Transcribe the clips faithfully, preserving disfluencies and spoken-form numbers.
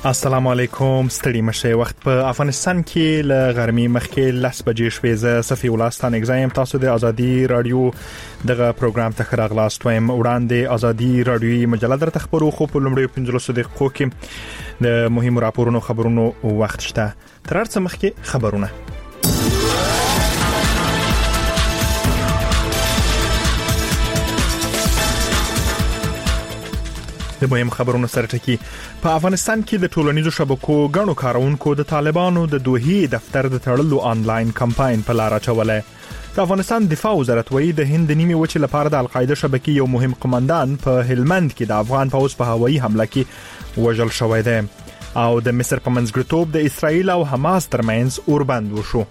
السلام علیکم. ستړي مشه. وخت په افغانستان کې ل غرمې مخکې لس بجې شوې. زه صفي ولستان اگزایم. تاسو د ازادي رادیو دغه پروګرام ته راغلاست وایم. وړاندې ازادي رادیوي مجله در تخبرو خو په لومړی پنځلسو دقیقو کې د مهمو راپورونو خبرونو وخت شته. تر هر څه مخکې خبرونه. د مهم خبرونو سره ټکی. په افغانستان کې د ټولنیزو شبکو غنو کارونکو د طالبانو د دوحې دفتر د تړلو آنلاین کمپاین په لار اچولې. د افغانستان دفاع وزارت وایي د هند نیمه وچې لپاره د القاعده شبکې یو مهم قومندان په هلمند کې د افغان پوځ په هوایي حمله کې وژل شوی دی. او د مصر په منځګړیتوب د اسرایل او حماس ترمنځ اوربند وشو.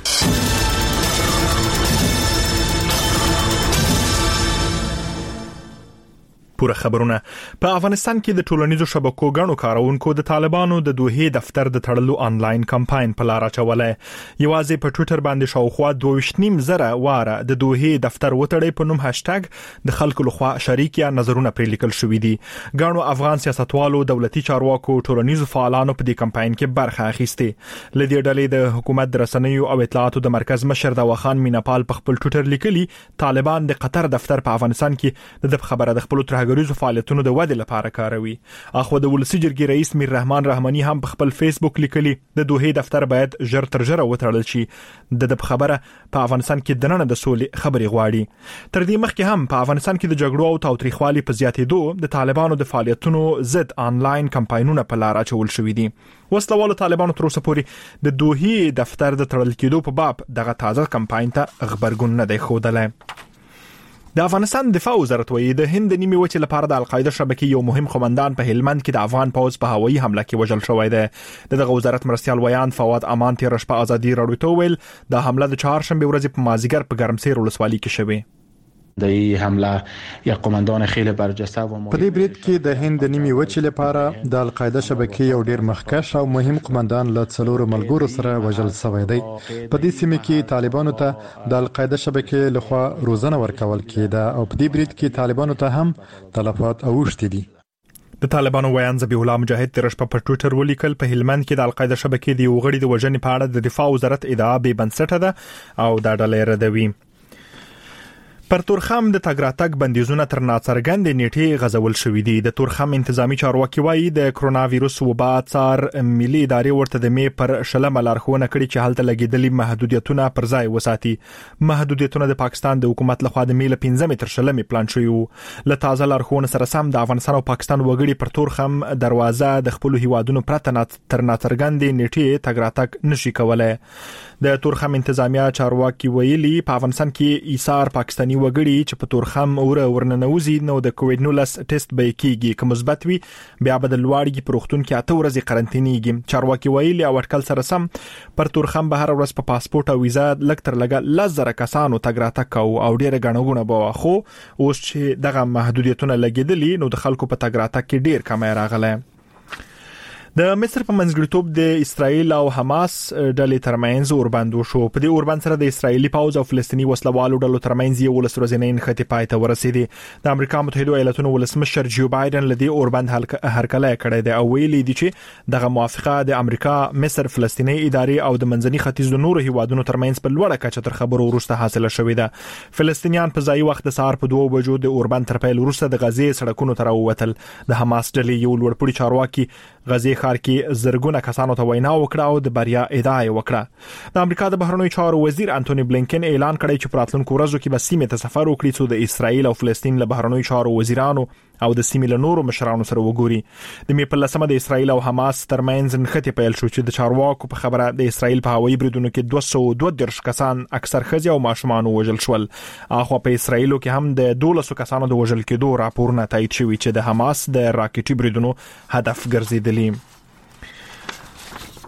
پوره خبرونه. په افغانستان کې د ټولنیزو شبکو غنو کارونکو د طالبانو د دوحې دفتر د تړلو آنلاین کمپاین په لار اچولې. یوازې په ټوئیټر باندې شاوخوا دوه ویشت نیم زره واره د دوحې دفتر وتړي په نوم هاشټګ د خلکو لخوا شریک یا نظرونه پرې لیکل شوې دي. غنو افغان سیاستوالو، دولتي چارواکو، ټولنیزو فعالانو په دې کمپاین کې برخه اخیسته. لدې ډلې د حکومت د رسنیو او اطلاعاتو د مرکز مشر داوخان میناپال په خپل ټوئیټر لیکلي طالبان د قطر دفتر په افغانستان کې د خبره د خپل غریزو فعالیتونو د ودې لپاره کاروي. اخو د ولسی جرګې رئیس میر رحمان رحماني هم په خپل فیسبوک لیکلي د دوحې دفتر باید ژر تر ژره وتړل شي. د د خبره په افغانستان کې د نن د سولې خبري غواړي. تر دې مخکې هم په افغانستان کې د جګړو او تاوتریخوالي په زیاتېدو د طالبانو د فعالیتونو ضد آنلاین کمپاینونه په لار اچول شوې دي. وسلوالو طالبانو تر اوسه پورې د دوحې دفتر د تړل کېدو په باب دغه تازه کمپاین ته خبرګون نه دی ښودلی. د افغانستان دفاع وزارت وایي د هند نیمه وچې لپاره د القاعده شبکې یو مهم قومندان په هلمند کې د افغان پوځ په هوایي حمله کې وژل شوی دی. دغه وزارت مرستيال ویان فواد امان تیر شپه ازادي رادیو ته ویل د حمله د چهارشنبه ورځې په مازیګر په ګرمسیر ولسوالۍ کې شوه. د حمله یا قومندان خیلی برجسته و په دې برید کې د هند نیمه وچې لپاره د القاعده شبکې یو ډیر مخکښ او مهم قومندان له څلورو ملګرو سره وژل شوی دی. په دې سیمه کې طالبانو ته د القاعده شبکې لخوا روزنه ورکول کېده او په دې برید کې طالبانو ته هم تلفات اوښتي دي. د طالبانو ویان ذبیح الله مجاهد تر شپه په ټوئیټر ولیکل په هلمند کې د القاعده شبکې د یو غړي د وژنې په اړه د دفاع وزارت ادعا بې بنسټه ده او دا ډله ردوي. پر تورخم د تګراتګ بندیزونه تر ناڅرګندې نیټې غځول شوې دي. د تورخم انتظامی چارواکي وایي د کرونا وایروس وبا څار ملي ادارې ورته د می پر شلمه لارښوونه کړې چې هلته لګیدلي محدودیتونه پر ځای وساتي. محدودیتونه د پاکستان د حکومت لخوا د می له پنځمې تر شلمې پلان شوی وو. له تازه لارښوونه سره سم د افغانستان او پاکستان وګړي پر تورخم دروازه د خپل هیوادونو پرته تر ناڅرګندې نیټې تګراتګ نشي کولای. د تورخم انتظامیه چارواکي ویلي په افغانستان کې ایثار پاکستاني وګړي چې په تورخم اور ورننوزي نو د کووډ نولس ټیسټ به کیږي. که مثبت وي بیا به د لوړګي پروختون کې اته ورځې قرنټینیږي. چارواکي ویلي او اټکل سره سم پر تورخم به هر ورځ په پاسپورت او ویزا لک تر لګه لزر کسانو تګراتګ کوي او ډیره غنغونه به خو اوس چې دغه محدودیتونه لګیدلي نو د خلکو په تګراتګ کې ډیر کم راغله. د مصر په منځګړیتوب د اسرایل او حماس ډلې ترمنځ اوربند وشو. په دې اوربند سره د اسرایلی پوځ او فلسطینی وسلوالو ډلو ترمنځ یو ولس ورځنی نښتې پای ته ورسېدي. د امریکا متحده ایالاتونو ولسمشر جو بایدن لدی اوربند هرکله کړی دی او ویلي دی چې دغه موافقه د امریکا، مصر، فلسطینی ادارې او د منځني ختیځ د نورو هیوادونو ترمنځ په لوړه کچه تر خبرو وروسته حاصله شوې ده. فلسطینیان په ځای وخت د سهار په دوه بجو د اوربند تر پیل وروسته د غزې سړکونو ته راووتل. د حماس ډلې یو لوړپوړي چارواکي غزې ښار کې زرګونه کسانو ته وینا وکړه او د بریا ادعا یې وکړه. د امریکا د بهرنیو چارو وزیر انټونی بلینکن اعلان کړی چې په راتلونکو ورځو کې به سیمې ته سفر وکړي څو د اسرایل او فلسطین له بهرنیو چارو وزیرانو او د سیمې له نورو مشرانو سره وګوري. د می په لسمه د اسرایل او حماس ترمنځ نښتې پیل شو چې د چارواکو په خبره د اسرایل په هوایي بریدونو کې دوه سوه دوه دېرش کسان اکثر ښځې او ماشومان وژل شول. اخو په اسرایلو کې هم د دولسو کسانو د وژل کېدو راپورونه تایید شوي چې د حماس د راکټي بریدونو هدف ګرځیدلي.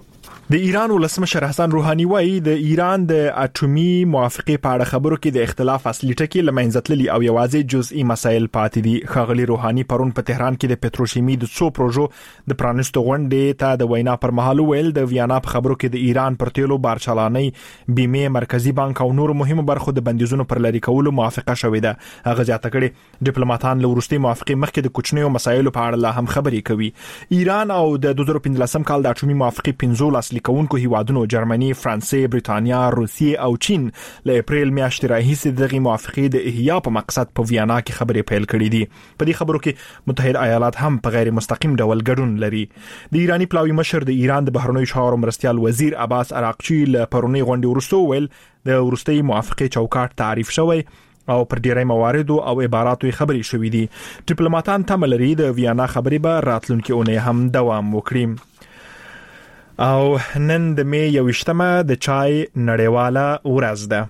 د ایران ولسمشر حسن روحاني وایي د ایران د اټومي موافقه په اړه خبرو کې د اختلاف اصلي ټکي لمنځتللي او یوازې جزئي مسایل پاتې دي. ښاغلي روحاني پرون په تهران کې د پټروشیمي د څو پروژو د پرانستو غونډې ته د وینا پر مهال ویل د ویانا په خبرو کې د ایران پر تیلو بارچلاني بیمه مرکزی بانک او نور مهمو برخو د بندیزونو پر لری کولو موافقه شوې ده. هغه ځاته کړي ډیپلوماټان له ورستي موافقه مخکې د کوچنیو مسایلو په اړه لا هم خبرې کوي. ایران او د دوه زره پنځلسم کال د اټومي موافقه پنځه لیکونکو هیوادونو جرمني، فرانسې، بریټانیا، روسیې او چین له اپریل میاشتې راهیسې دغه موافقه د احیا په مقصد په ویانا کې خبرې پیل کړې دي. په دې خبرو کې متحده ایالات هم په غیر مستقیم ډول ګډون لري. د ایرانی پلاوی مشر د ایران د بهرنیو چارو مرستیال وزیر عباس عراقچی له پرونی غونډې وروسته ویل د ورستي موافقه چوکاټ تعریف شوی او پر ډیری مواردو او عباراتو خبرې شوې دي. ډیپلوماټان تمه لري د ویانا خبرې به راتلونکي اونۍ هم دوام وکړي. او نن د می یوشتمه د چای نړیواله ورځ ده.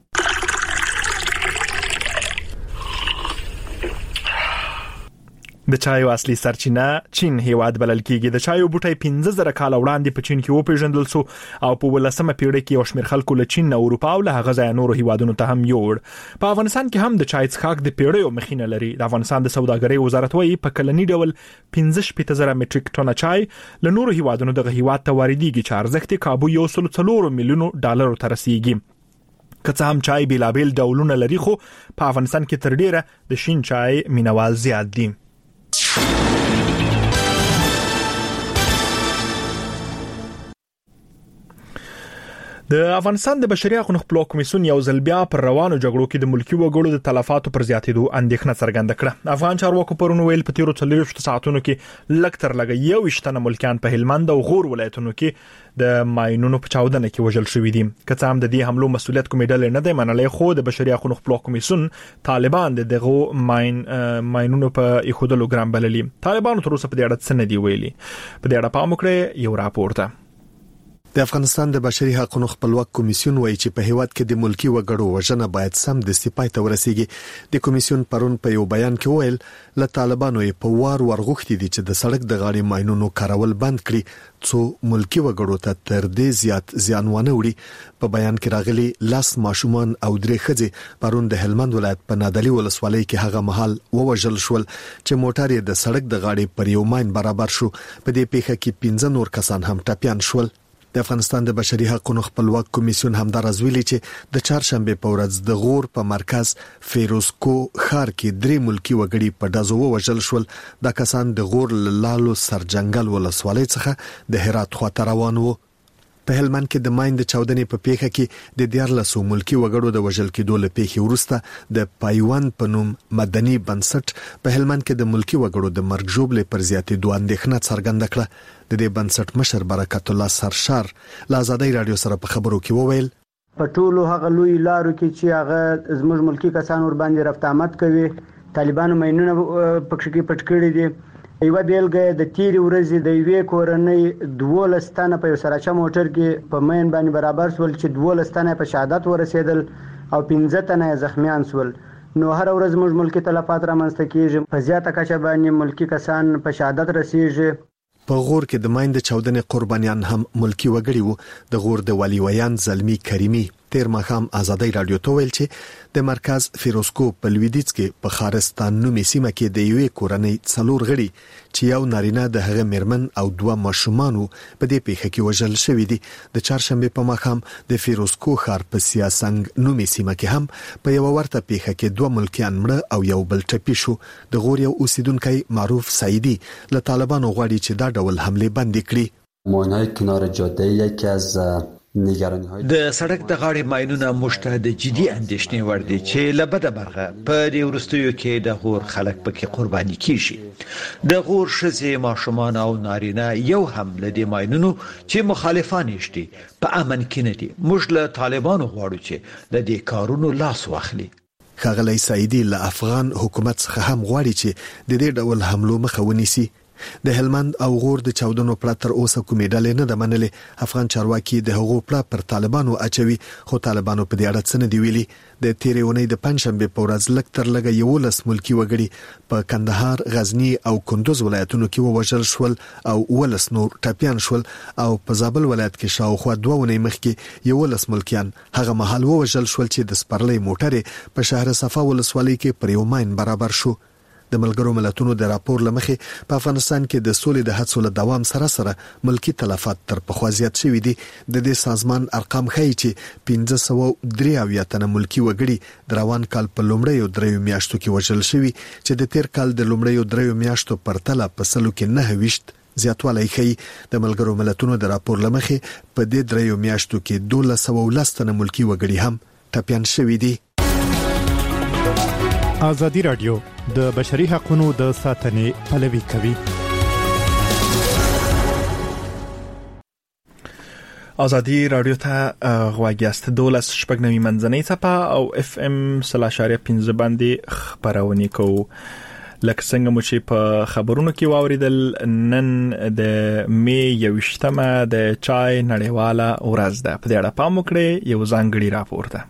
د چایو اصلي سرچینه چین هیواد بلل کیږي. د چایو بوټي پنځه زره کال وړاندې په چین کې وپیژندل شو او په ولسمه پیړۍ کې یو شمېر خلکو له چین او اروپا او له هغه ځای نورو هیوادونو ته هم یوړ. په افغانستان کې هم د چای څښاک د پیړیو مخینه لري. د افغانستان د سوداګرۍ وزارت وايي په کلنی ډول پنځه شپږ زره مټریک ټن چای له نورو هیوادونو دغه هیواد ته واردېږي چې ارزښت یې کابو یو سل څلور میلیون ډالر ته رسیدي. کڅ هم چای بلابل ډولونه لري خو په افغانستان کې تر ډیره د شین چای مینوال زیات دي. د افغانستان د بشري حقوقو خپلواک کمیسیون یو ځل بیا پر روانو جګړو کې د ملکی وګړو د تلفاتو پر زیاتېدو اندېښنه څرګنده کړه. افغان چارواکو پرون ویل په تیرو څلوېښتو ساعتونو کې لږ تر لږه یو ویشتنه ملکیان په هلمند او غور ولایتونو کې د ماینونو په چاودنه کې وژل شوي دي. که څه هم د دې حملو مسؤلیت کومې ډلې نه دی منلی خو د بشري حقوقو خپلواک کمیسیون طالبان د دغه ماین ماینونو په ایښودلو ګرام بللي. طالبانو تر اوسه په دې اړه څه نه دی ویلي. په دې اړه پام وکړئ یو راپور ته. د افغانستان د بشري حقوقو خپلواک کمیسیون وایي چې په هیواد کې د ملکی وګړو وژنه باید سم د استفای ته ورسیږي. د کمیسیون پرون په یو بیان کې ویل له طالبانو یې په وار ورغوښتي دي چې د سړک د غاړې ماینونو کارول بند کړي څو ملکی وګړو ته تر دې زیات زیان ونه وړي. په بیان کې راغلي لاس ماشومان او درې ښځې پرون د هلمند ولایت په نادلی ولسوالۍ کې هغه مهال ووژل شول چې موټر یې د سړک د غاړې پر یو ماین برابر شو. په دې پیښه کې پنځه نور کسان هم ټپيان شول. د افغانستان د بشري حقوقو خپلواک کمیسیون همدارز ویلي چې د چهارشنبه په ورځ د غور په مرکز فیروزکو ښار کې درې ملکی وګړي په دازو وژل شول. دا کسان د غور لالو سرجنګل ولسوالۍ څخه د هرات خواته روان وو. په هلمند کې د ماین د چاودنې په پیښه کې د دیارلسو ملکی وګړو د وژل کېدو له پیښې وروسته د پایوان په نوم مدني بنسټ په هلمند کې د ملکی وګړو د مرګ ژوبلې پر زیاتېدو اندېښنه څرګنده کړه. د دې بنسټ مشر برکت الله سرشار له آزادۍ رادیو سره په خبرو کې وویل په ټولو هغه لوی لارو کې چې هغه زموږ ملکی کسان ور باندې رفت آمد کوي طالبانو ماینونه پکښ کې پټ کړی دي. یو بیلګه د تیری ورځې د یوې کورنۍ دولستانه په یو سراچا موټر کې په ماین باندې برابر شول چې دولستانه په شهادت ورسېدل او پنځه تنه زخمیان شول. نو هر ورځ موږ ملکی تلفات رامنځته کیږي. په زیاته کچه باندې ملکی کسان په شهادت رسیږي. په غور کې د ماین د چاودنې قربانیان هم ملکی وګړي وو. د غور د والی ویان زلمی کریمی تیر مخام آزادۍ رادیو ته ویل چې د مرکز فیروزکو په لویدیځ کې په خارستان نومي سیمه کې د یوې کورنۍ څلور غړي چې یو نارینه د هغه میرمن او دوه ماشومان په دې پیښه کې وژل شوی دي. د چهارشنبه په مخام د فیروزکو ښار په سیاسنګ نومي سیمه کې هم په یو ورته پیښه کې دوه ملکیان مړه او یو بل ټپي شو. د غور یو اوسیدونکو معروف سعیدی له طالبانو غواړي چې دا ډول حمله بند کړي. ماین‌های کنار جاده یکی از د سړک د غاړې ماینونه مشته د جدي اندېښنې وړ دي چې له بده مرغه په دې وروستیو کې د غور خلک پکې قرباني کیږي. د غور ښځې ماشومان او نارینه یو هم له دې ماینونو چې مخالفان یې په امن کې نه دي. موږ له طالبانو غواړو چې د دې کارونو لاس واخلي. ښاغلی سعیدی له افغان حکومت څخه هم غواړي چې د دې ډول حملو مخه ونیسي. د هلمند او غور د چاودنو پر تر اوسه کومې ډلې نه د منلې. افغان چارواکي د هغو پر پر طالبانو اچوي، خو طالبانو په دې اړه څه نه دی ویلي. د تیرې اونۍ د پنځشنبه په ورځ لږ تر لږه یولس ملکی وګړي په کندهار، غزنی او کندوز ولایتونو کې ووژل شول او ولس نور ټاپیان شول، او په زابل ولایت کې شاوخوا دوه اونۍ مخکې یولس ملکیان هغه مهال ووژل شول چې د سپرلۍ موټرې په شهر صفا ولسوالۍ کې پر یو ماین برابر شو. د ملګرو ملتونو د راپور لمخې په افغانستان کې د سولې د هڅو له دوام سره سره ملکی تلفات تر پخوا زیات شوي دي. د دې سازمان ارقام ښیي چې پنځه سوه درې اویا تنه ملکی وګړي د روان کال په لومړیو دریو میاشتو کې وژل شوي، چې د تیر کال د لومړیو دریو میاشتو پرتله په سلو کې نه ویشت زیاتوالی ښیي. د ملګرو ملتونو د راپور لمخې په دې دریو میاشتو کې دولس سوه ولس تنه ملکی وګړي هم ټاپیان شوي دي. ازادي رادیو د بشري حقوقو د ساتنې پلوي کوي. ازادي رادیو ته غواګیاست دولس شپږ نوي منځنۍ صفه او اف ام سلاشاریا پنځه باندې خبرونه کوو. لکه څنګه مو چې په خبرونو کې واوریدل، نن د می یوشتمه د چای نړیواله ورځ ده. په دې اړه پام وکړئ، یو ځانګړي راپور ده.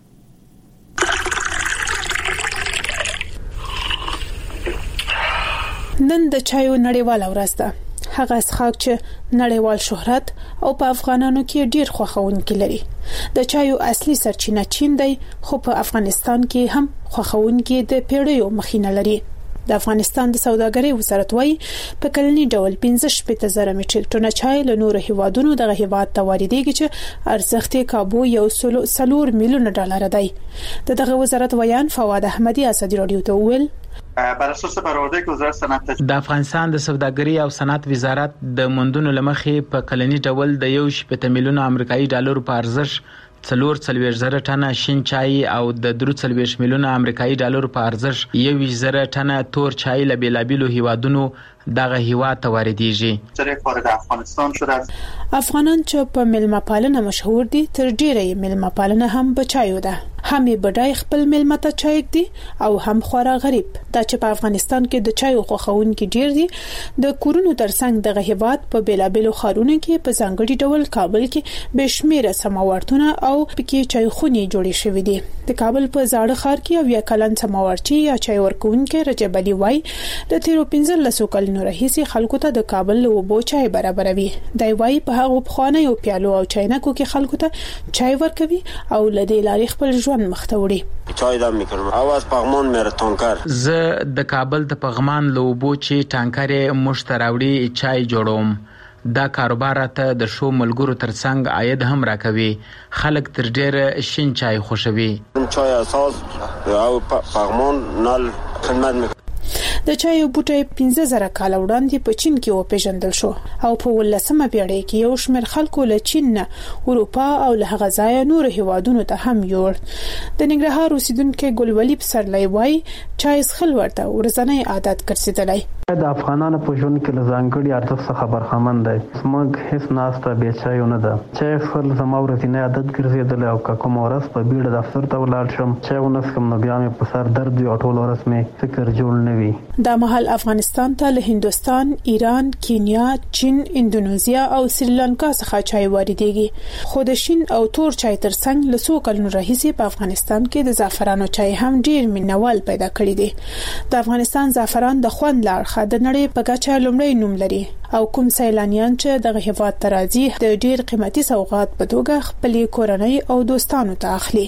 نن د چایو نړیواله ورځ ده. هغه څښاک چې نړیوال شهرت او په افغانانو کې ډیر خوښونکي لري. د چایو اصلي سرچینه چین دی، خو په افغانستان کې هم خوښونکي د پیړیو مخینه لري. د افغانستان د سوداګرۍ وزارت وايي په کلنی ډول پنځه شپږ زره میټریک ټن چای له نورو هیوادونو دغه هیواد ته واردېږي، چې ارزښت یې کابو یو سلور میلیون ډالر دی. دغه وزارت ویان فواد احمدی ازادي رادیو ته ویل بر اساس برآورده که وزارت صنعت د افغانستان د سوداګرۍ او صنعت وزارت د موندونو لمخې په کلنی ډول د یو شپږ میلیون امریکایي ډالر په ارزښت څلور څلوېښت زره ټنه شین چای او د درې څلوېښت میلیون امریکایي ډالر په ارزښت یو زره ټنه تور چای له بیلابیلو هیوادونو دغه هیواد ته واردېږي. وارد افغانستان شده است. افغانان چې په ملمه پالنه مشهور دي، تر ډیره ملمه پالنه هم بچایو ده. هم بډای خپل ملمه ته چای دي او هم خورا غریب. دا چې په افغانستان کې د چایو خوښونکي ډیر دي. د کورونو ترڅنګ دغه هیواد په بیلابیلو خارونو کې په ځانګړي ډول کابل کې بشمیره سماورتونه او پکې چای خونې جوړې شوې دي. د کابل په زاړه ښار کې یو یا کلن سماورچی یا چای ورکوونکي رجب علي وای د تیرو پنځلسو کلونو راهیسې خلکو ته د کابل له اوبو چای برابروي. دی وای په هغه پخوانیو پیالو او چاینکو کې خلکو ته چای ورکوي او لدې لارې خپل ژوند مخته وړي. چای دم میکنم اواز پغمان میره تانکر. زه د کابل د پغمان له اوبو چې ټانکر مشتراوړي چای جوړوم. دا کاروبار ته د شو ملګرو ترڅنګ عاید هم راکوي. خلک تر ډیره شین چای خوښوي. چای اساس او پغمان نل خدمت میکنه. د چای بوټي پنځه زره کال وړاندې په چین کې وپیژندل شو او په ولسمه پیړۍ کې یو شمېر خلکو له چین نه اروپا او له هغه ځایه نور هیوادونو ته هم یوړ. د ننګرهار اوسیدونکو ګلولي پسرلی وای چای څښل ورته ورځنی عادت ګرځیدلی. د افغانانو په ژوند کې له ځانګړي ارزښت څخه برخمن دی. زموږ هیڅ ناسته بې چایو نه ده. چای څښل زما ورځنی عادت ګرځېدلی او که کومه ورځ په بیړه دفتر ته ولاړ شم چای ونه څښم نو بیا مې په سر درد وي او ټوله ورځ مې فکر جوړ نه وي. دا مهال افغانستان ته له هندوستان، ایران، کینیا، چین، اندونیزیا او سریلانکا څخه چای واردېږي. خو د شین او تور چای ترڅنګ له څو کلونو راهیسې په افغانستان کې د زعفرانو چای هم ډیر مینوال پیدا کړي دي. د افغانستان زعفران د خوند لار د نړۍ په کچه لومړی نوم لري او کوم سیلانیان چې دغه هیواد ته راځي د ډیر قیمتي سوغات په توګه خپل کورنۍ او دوستانو ته اخلي.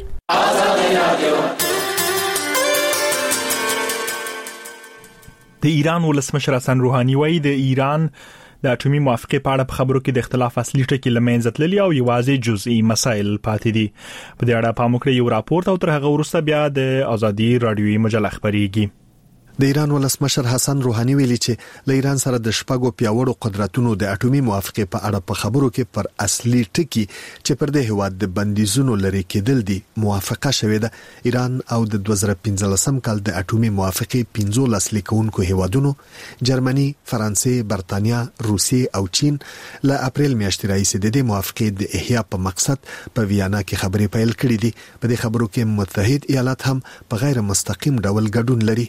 د ایران ولسمشر حسن روحاني وایي د ایران د اټومي موافقې په اړه په خبرو کې د اختلاف اصلي ټکي لمنځه تللي او یوازې جزئي مسایل پاتې دي. په دې اړه پام وکړئ، یو راپور او تر هغه وروسته بیا د ازادي رادیوي مجله خبريږي. د ایران ولسمشر حسن روحاني ویلي چې له ایران سره د شپږو پیاوړو قدرتونو د اټومي موافقې په اړه په خبرو کې پر اصلي ټکي چې پر دې هواد د بندیزونو لري کېدل دي موافقه شوې ده. ایران او د دوه زره پنځلسم کال د اټومي موافقې پنځولس لیکونکو هوادونو جرمني، فرانسې، برتانیا، روسیې او چین له اپریل میاشتې راهیسې د دې موافقې د احیا په مقصد په ویانا کې خبرې پیل کړې دي. په دې خبرو کې متحد ایالات هم په غیر مستقیم ډول ګډون لري.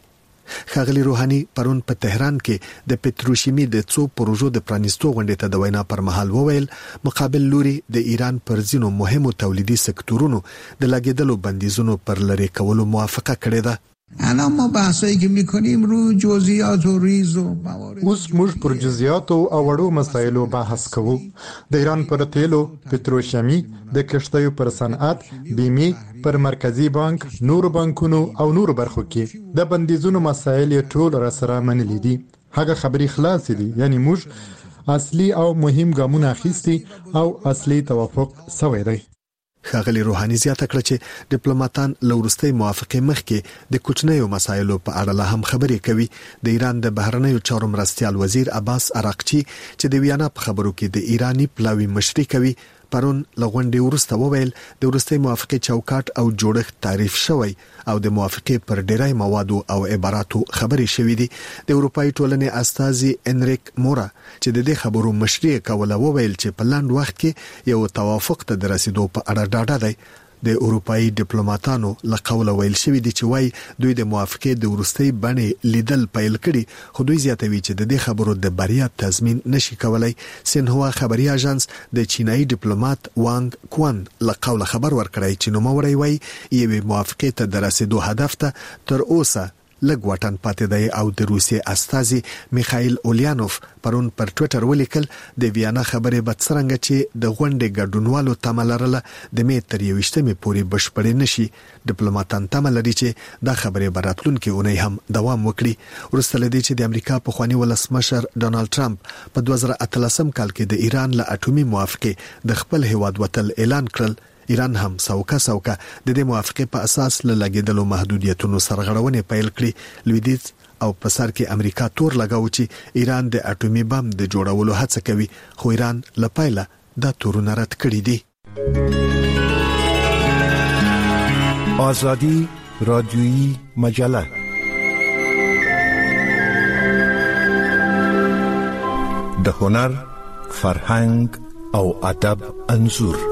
ښاغلي روحاني پرون په تهران کې د پتروشیمي د څو پروژو د پرانیستو غونډې ته د وینا پر مهال وویل مقابل لوري د ایران پر ځینو مهمو تولیدي سکتورونو د لګیدلو بندیزونو پر لری کولو موافقه کړې ده. الان ما بحثایی که میکنیم رو جزئیات و ریز و اوس موږ پر جزئیاتو او وړو مسایلو بحث کوو. د ایران پر تیلو، پتروشیمي، د کشتیو پر صنعت، بیمه، پر مرکزی بانک، نور بانکونو او نور برخو کې د بندیزونو مسایل ټول را سره منلي دي. هغه خبرې خلاص دي، یعنی موږ اصلي او مهم ګامونه اخیستي او اصلي توافق سوی دی. ښاغلي روحاني زیاته کړه چې ډیپلوماټان له وروستۍ موافقې مخکې د کوچنیو مسایلو په اړه لا هم خبرې کوي. د ایران د بهرنیو چارو مرستیال وزیر عباس عراقچي چې د ویانا په خبرو کې د ایرانی پلاوی مشري کوي پرون لغونډې وروسته وویل د وروستۍ موافقې چوکاټ او جوړښت تعریف شوی او د موافقې پر ډیری موادو او عباراتو خبرې شوې دي. د اروپאי ټولنې استاذي انریک مورا چې د دې خبرو مشري کوله وویل چې په لاند وخت کې یو توافق ته د رسیدو په اړه ډاډه دی. د اروپאי ډیپلوماټانو له قوله ویل شوی دی چې وای دوی د موافقې د وروستۍ بڼې لیدل پیل کړي، خو دوی زیاتوي چې د دې خبرو د بریا تضمین نشي کولای. سینهوا خبري اژانس د چینایي ډیپلوماټ وانګ کوان له قوله خبر ورکړی چې نوموړی وای یوه موافقې ته د رسیدو هدف ته تر اوسه لږ واټن پاتې دی او د روسیې استازي میخائیل اولیانوف پرون پر ټوئیټر ولیکل د ویانا خبرې به څرنګه چې د غونډې ګډونوالو تمه لرله د می تر یوویشتمې پورې بشپړې نشي. ډیپلوماټان تمه لري چې دا خبرې به راتلونکي اونۍ هم دوام وکړي. وروسته له دې چې د امریکا پخوانی ولسمشر ډونالد ټرمپ په دوه زره اتلسم کال کې د ایران له اټومي موافقې د خپل هیواد وتل اعلان کړل، ایران هم سوکا سوکا د دې موافقې په اساس له لګیدلو محدودیتونو سرغړونې پیل کړې. لویدیځ او په سر کې امریکا تور لګاو چې ایران د اټومي بم د جوړولو هڅه کوي، خو ایران له پایله دا تورونه رد کړي دي. آزادی رادیویی مجله د هنر، فرهنګ او ادب انځور.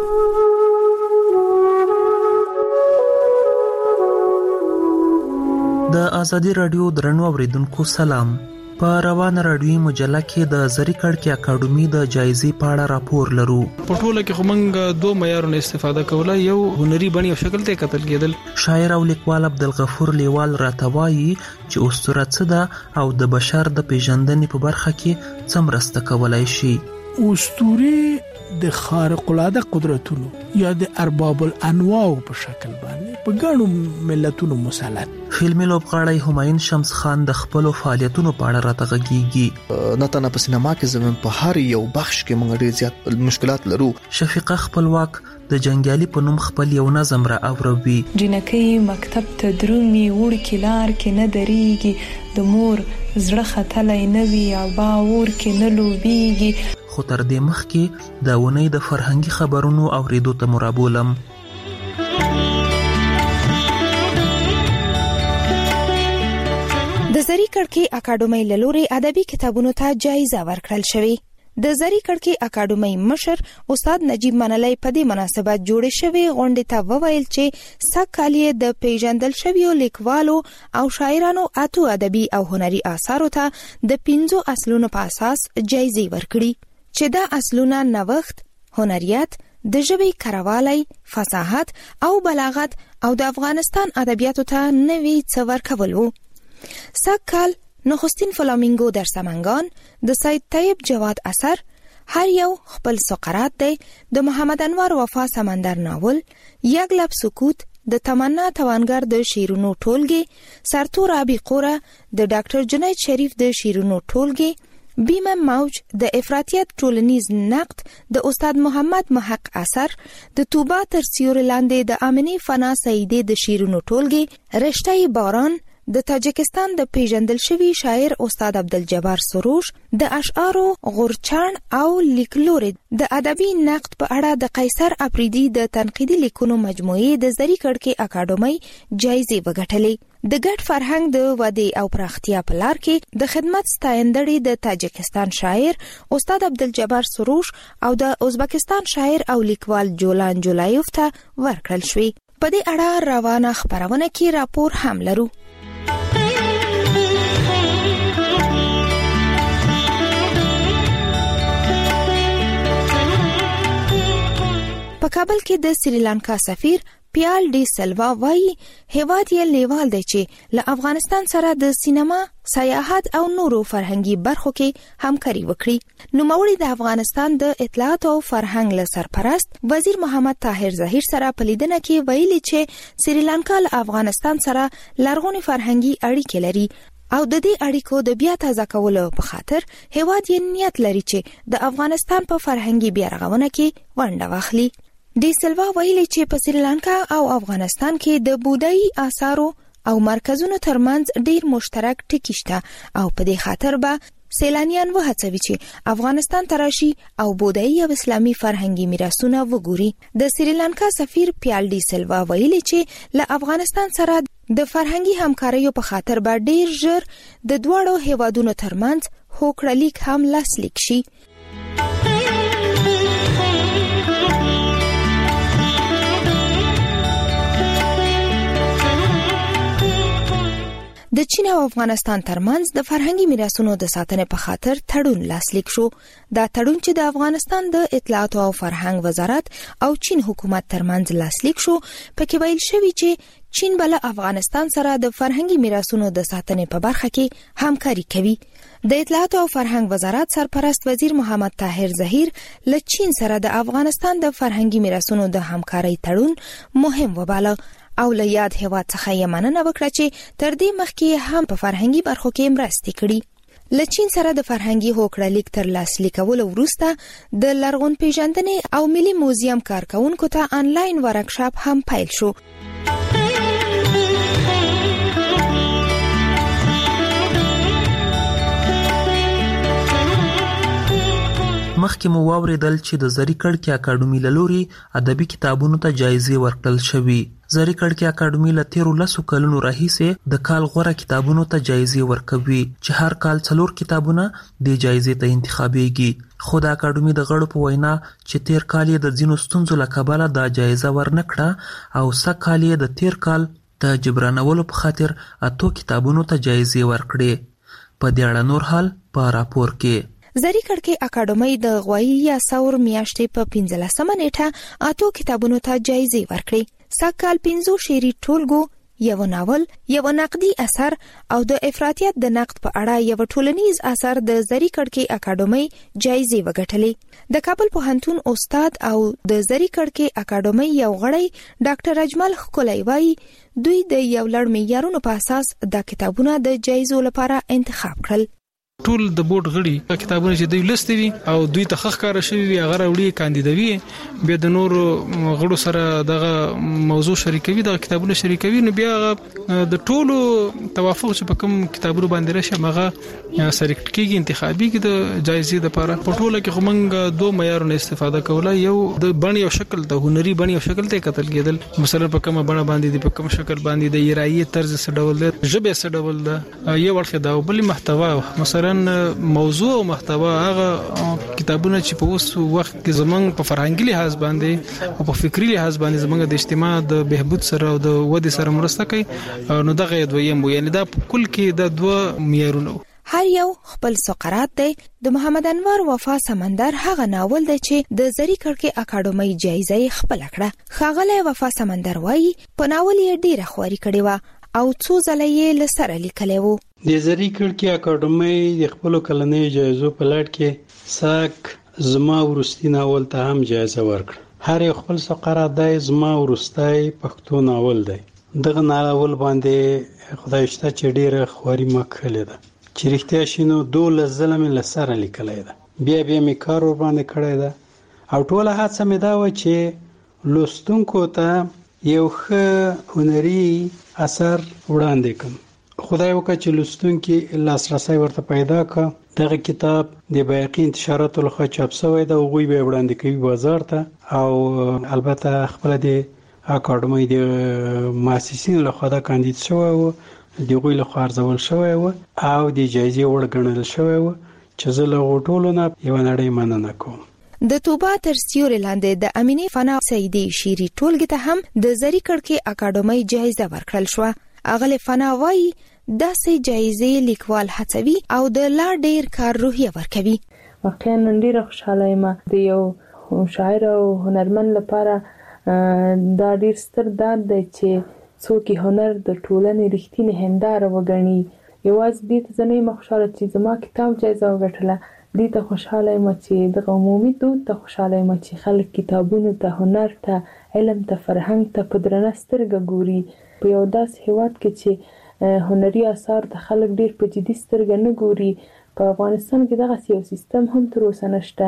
د ازادي رادیو درنو اوریدونکو سلام. په روانه رادیوي مجله کې د زری کړکۍ اکاډمي د جایزې په اړه راپور لرو. په ټوله کې خمنګ دوه معیارونو استفاده کوله، یو هنري بڼه او شکل ته کتل کېدل. شاعر او لیکوال عبدالغفور لیوال راتوایي چې اسطوره څه ده او د بشر د پیژندنې په برخه کې څه مرسته کولای شي. اسطوره د خارق العاده قدرتونو یا د ارباب الانواع په شکل باندې په ګڼو ملتونو مسلط. فلمي لوبغاړی همایون شمس خان د خپل فعالیتونو په اړه راته نه تنه په سینما کې زمون په هر یو بخش کې موږ ډیر زیات مشکلات لرو. شفیقه خپلواک د جنگیالي په نوم خپل یو نظم را اوروي. جنکې مکتب ته درومي وړ کلار کې نه دریږي، د مور زړه خطلای نه وی ابا ور کې نه لوبيږي. خو تر دې مخکې د ونې د فرهنګي خبرونو اوریدو ته مرابولم. د زری کړکۍ اکاډمۍ له لوري ادبي کتابونو ته جایزه ورکړل شوې. د زری کړکۍ اکاډمۍ مشر استاد نجیب منلی په دې مناسبت جوړې شوې غونډې ته وویل چې سږکال یې د پیژندل شویو لیکوالو او شاعرانو اتو ادبي او هنري آثارو ته د پنځو اصلونو په اساس جایزې ورکړي چې دا اصلونه نوښت، هنریت، د ژبې کاروالی، فصاحت او بلاغت او د افغانستان ادبیاتو ته نوي څه ورکول وو. سږکال نخستین فلامینگو در سمنگان د سید طیب جواد اثر، هر یو خپل سقرات دی د محمد انور وفا سمندر ناول، یک لب سکوت د تمنا توانګر د شیرونو ټولګي، سرتور ابي قوره د ډاکټر جنید شریف د شیرونو ټولګي، بیمه موج د افراطیت ټولنیز نقد د استاد محمد محق اثر، د توبه تر سیوري لاندې د امنی فنا سعیدی د شیرونو ټولګي، رشته باران د تاجکستان د پیژندل شوی شاعر استاد عبدالجبار سروش، د اشعارو غورچان او لیکلوري د ادبي نقد په اړه د قیصر اپریدي د تنقیدي لیکونو مجموعې د زری کړکۍ اکاډمۍ جایزې وګټلې. د ګډ فرهنګ د ودې او پراختیا په لار کې د خدمت ستاینډړي د تاجکستان شاعر استاد عبدالجبار سروش او د ازبکستان شاعر او لیکوال جولان جولایوف ته ورکړل شوې. په دې اړه روانه خبرونه کې راپور هم لرو. په کابل کې د سریلانکا سفیر پیال ډی سلوا وایي هیواد یې لیوال دی چې له افغانستان سره د سینما، سیاحت او نورو فرهنګي برخو کې همکاري وکړي. نوموړي د افغانستان د اطلاعات او فرهنګ له سرپرست وزیر محمد طاهر ظهیر سره په لیدنه کې ویلي چې سریلانکا له افغانستان سره لرغوني فرهنګي اړیکې لري او د دې اړیکو د بیا تازه کولو په خاطر هیواد یې نیت لري چې د افغانستان په فرهنګي بیارغونه کې ونډه واخلي. ډی سلوا ویلي چې په سریلانکا او افغانستان کې د بودایي آثارو او مرکزونو ترمنځ ډیر مشترک ټکي شته او په دې خاطر به سیلانیان وهڅوي چې افغانستان ته راشي او بودایي او اسلامي فرهنګي میراثونه وګوري. د سریلانکا سفیر پیال ډی سلوا ویلي چې له افغانستان سره د فرهنګي همکاریو په خاطر به ډیر ژر د دواړو هیوادونو ترمنځ هوکړه لیک هم لاسلیک شي. د چین او افغانستان ترمنځ د فرهنګي میراثونو د ساتنې په خاطر تړون لاسلیک شو. دا تړون چې د افغانستان د اطلاعات او فرهنګ وزارت او چین حکومت ترمنځ لاسلیک شو، پکې ویل شوی چې چین بل افغانستان سره د فرهنګي میراثونو د ساتنې په برخه کې همکاري کوي. د اطلاعات او فرهنګ وزارت سرپرست وزیر محمد طاهر ظهیر له چین سره د افغانستان د فرهنګي میراثونو د همکارۍ تړون مهم وباله او له یاد هیواد څخه یې مننه وکړه چې تر دې مخکې هم په فرهنګي برخو کې مرستې کړي. له چین سره د فرهنګي هوکړه لیک تر لاسلیک کولو وروسته د لرغون پیژندنې او ملي موزیم کارکونکو ته آنلاین ورکشاپ هم پیل شو. مخکې مو واوریدل چې د زری کړکۍ اکاډمي له لوري ادبي کتابونو ته جایزې ورکړل شوې. زری کړکۍ اکاډمي له تیرو لسو کلونو راهیسې د کال غوره کتابونو ته جایزې ورکوي چې هر کال څلور کتابونه د جایزې ته انتخابېږي. خو د اکاډمي د غړو په وینا چې تیر کال یې د ځینو ستونزو له کبله دا جایزه ورنکړه او سږ کال یې د تیر کال د جبرانولو په خاطر اتو کتابونو ته جایزې ورکړې. په دې اړه نور حال په راپور کې. زری کړکۍ اکاډمي د غوایی یا سور میاشتې په پنځلسمه نیټه اتو کتابونو ته جایزې ورکړې. سږ کال پنځو شعري ټولګو، یو ناول، یو نقدي اثر او د افراطیت د نقد په اړه یو ټولنیز اثر د زری کړکۍ اکاډمي جایزې وګټلې. د کابل پوهنتون استاد او د زری کړکۍ اکاډمي یو غړی ډاکټر اجمل خکولی وایي دوی د یو لړ معیارونو په اساس د کتابونو د جایزو لپاره انتخاب کړل. ټول د بورډ غړي کتابونه چې دوی لستي وي او دوی ته خخ کار شوی وي هغه راوړي کاندیدوي به د نور غړو سره دغه موضوع شریکوي د کتابونو شریکوي نو بیا د ټولو توافق چې په کوم کتابونو باندې راشي هغه سلیکټ کیږي انتخابي کې د جایزې لپاره. په ټوله کې خمنګ دوه معیارونو استفاده کوله. یو د بڼ یو شکل د هنري بڼ یو شکل ته کتل کېدل، مثلا په کومه بڼ باندې د په کوم شکل باندې د ایرایي طرز څه ډول دی، ژبه څه ډول ده، یو ورخه دا بل محتوا مثلا موضوع او محتوا هغه کتابونه چې په اوس وخت کې زمنګ په فرهنګي لحاظ باندې او په فکری لحاظ باندې زمنګ د اجتماع د بهبود سره او د ودې سره مرسته کوي نو دغه دویم یعنی دا کل کې د دوه معیارونه. هر یو خپل سقرات دی. د محمد انور وفا سمندر هغه ناول دی چې د زری کړکۍ اکاډمي جایزه خپل کړه. ښاغلی وفا سمندر وایي په ناول یې ډیره خواري کړې و او څو ځله یې لسره لیکلی وو. د زری کړکۍ اکاډمي د خپل کلنۍ جایزو په لړ کې ساک زما ورستی ناول ته هم جایزه ورکړه. هر یو خپل سقرات دی. زما ورستی پښتو ناول دی. دغه ناول باندې خدای شته چې ډیره خواري ما کړې ده چې رښتیا شنو دوله ظلم لسره لیکلی ده. بیا بیا می کار ور باندې کړی ده او ټوله هڅه مې دا و چې لوستونکو ته یو ښه هنري اثر وړاندې کوم. خدای وکړه چې لوستونکي لاسرسي ورته پیدا کړ. دغه کتاب د بیاقي انتشاراتو لخوا چاپ شوی دی او غوی به وړاندې کوي بازار ته او البته خپل د اکاډمي د مؤسسین لخوا دا کاندید شوی و، د غوی لخوا ارزول شوی و او د جایزې وړ ګڼل شوی و چې زه له ټولو نه یو نړۍ مننه کوم. د توبه تر سیوري لاندې د امینه فنا سعیدی شيری ټولګي ته هم د زری کړکۍ اکاډمي جایزه ورکړل شو. اغله فنا وایي داسې جایزې لیکوال هڅوي او د لا ډیر کار روحیه ورکوي. واقعا نن ډیره خوشاله یم د یو شاعر او هنرمند لپاره دا ډیر ستر داد دی چې څوک هنر د ټولنې رښتینی هنداره وګڼي. یوازې دې ته زه نه یم خوشحاله چې زما کتاب جایزه وګټله، دې ته خوشحاله یم چې دغه عمومي دود ته خوشحاله یم چې خلک کتابونو ته، هنر ته، علم ته، فرهنګ ته په درنه سترګه ګوري. په یو داسې هیواد کې چې هنري اثار د خلک ډیر په جدي سترګه نه ګوري، په افغانستان کې دغه یو سیستم هم تر اوسه نشته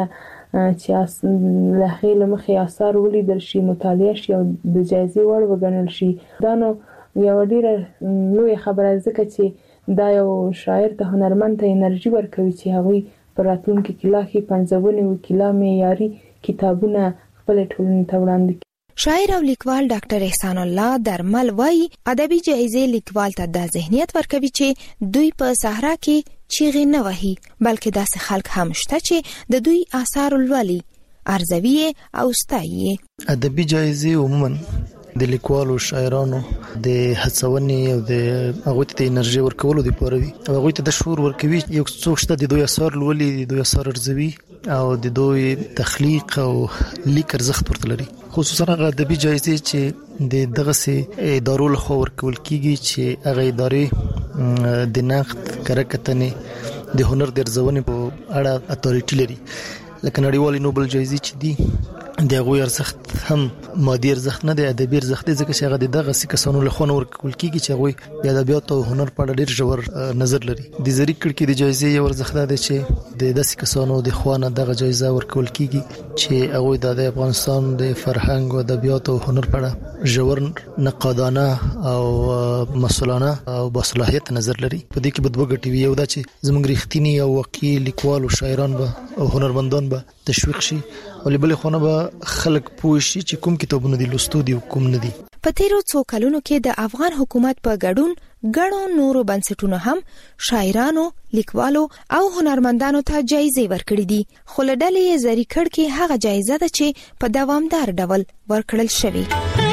چې له هغې له مخې اثار ولیدل شي، مطالعه شي او د جایزې وړ وګڼل شي. دا نو یوه ډیره لویه خبره ځکه چې دا یو شاعر ته، هنرمند ته انرژي ورکوي چې هغوی په راتلونکي کې لا ښې پنځونې وکړي، لا معیاري کتابونه خپلې ټولنې ته وړاندې کړي. شاعر او لیکوال ډاکټر احسان الله درمل وایي ادبي جایزې لیکوال ته دا ذهنیت ورکوي چې دوی په صحرا کې چیغې نه وهي، بلکې داسې خلک هم شته چې د دوی آثار لولي، ارزوي او ستایي. ادبي جایزې عموما د لیکوالو، شاعرانو د هڅونې او د هغوی ته د انرژي ورکولو لپاره وي، او هغوی ته د شعور ورکوي. یو څوک شته د دوی آثار لولي، د دوی آثار ارزوي او د دوی تخلیق او لیک ارزښت ورته لري. خصوصا هغه ادبي جایزې چې د دغه سي ادارو لخوا ورکول کیږي چې هغه ادارې د نقد، کره کتنې، د هنر د ارزونې په اړه اتوریټي لري. لکه نړیوال نوبل جایزې چې دي د هغوی ارزښت هم مادي ارزښت نه دی، ادبي ارزښت دی، ځکه چې هغه د دغه سي کسانو لخوا ورکول کیږي چې هغوی د ادبیاتو او هنر په اړه ډیر ژور نظر لري. د زری کړکۍ د جایزې یو ارزښت دی چې د داسې کسانو د خوا نه دغه جایزه ورکول کیږي چې هغوی د افغانستان د فرهنګ او ادبیاتو او هنر په اړه ژور، نقادانه او مسؤلانه او باصلاحیت نظر لري. په دې کې به دوه ګټې وي، یو دا چې زموږ رښتینی او واقعي لیکوال او شاعران به او هنرمندان به تشویق شي، او لبل خونه به خلک پوه شي چې کوم کتابونه دي لوستو دي او کوم نه دي. په تیرو څو کلونو کې د افغان حکومت په ګډون ګڼو نورو بنسټونو هم شاعرانو، لیکوالو او هنرمندانو ته جایزې ورکړې دي، خو له ډلې زری کړکۍ هغه جایزه ده چې په دوامدار ډول ورکړل شوې.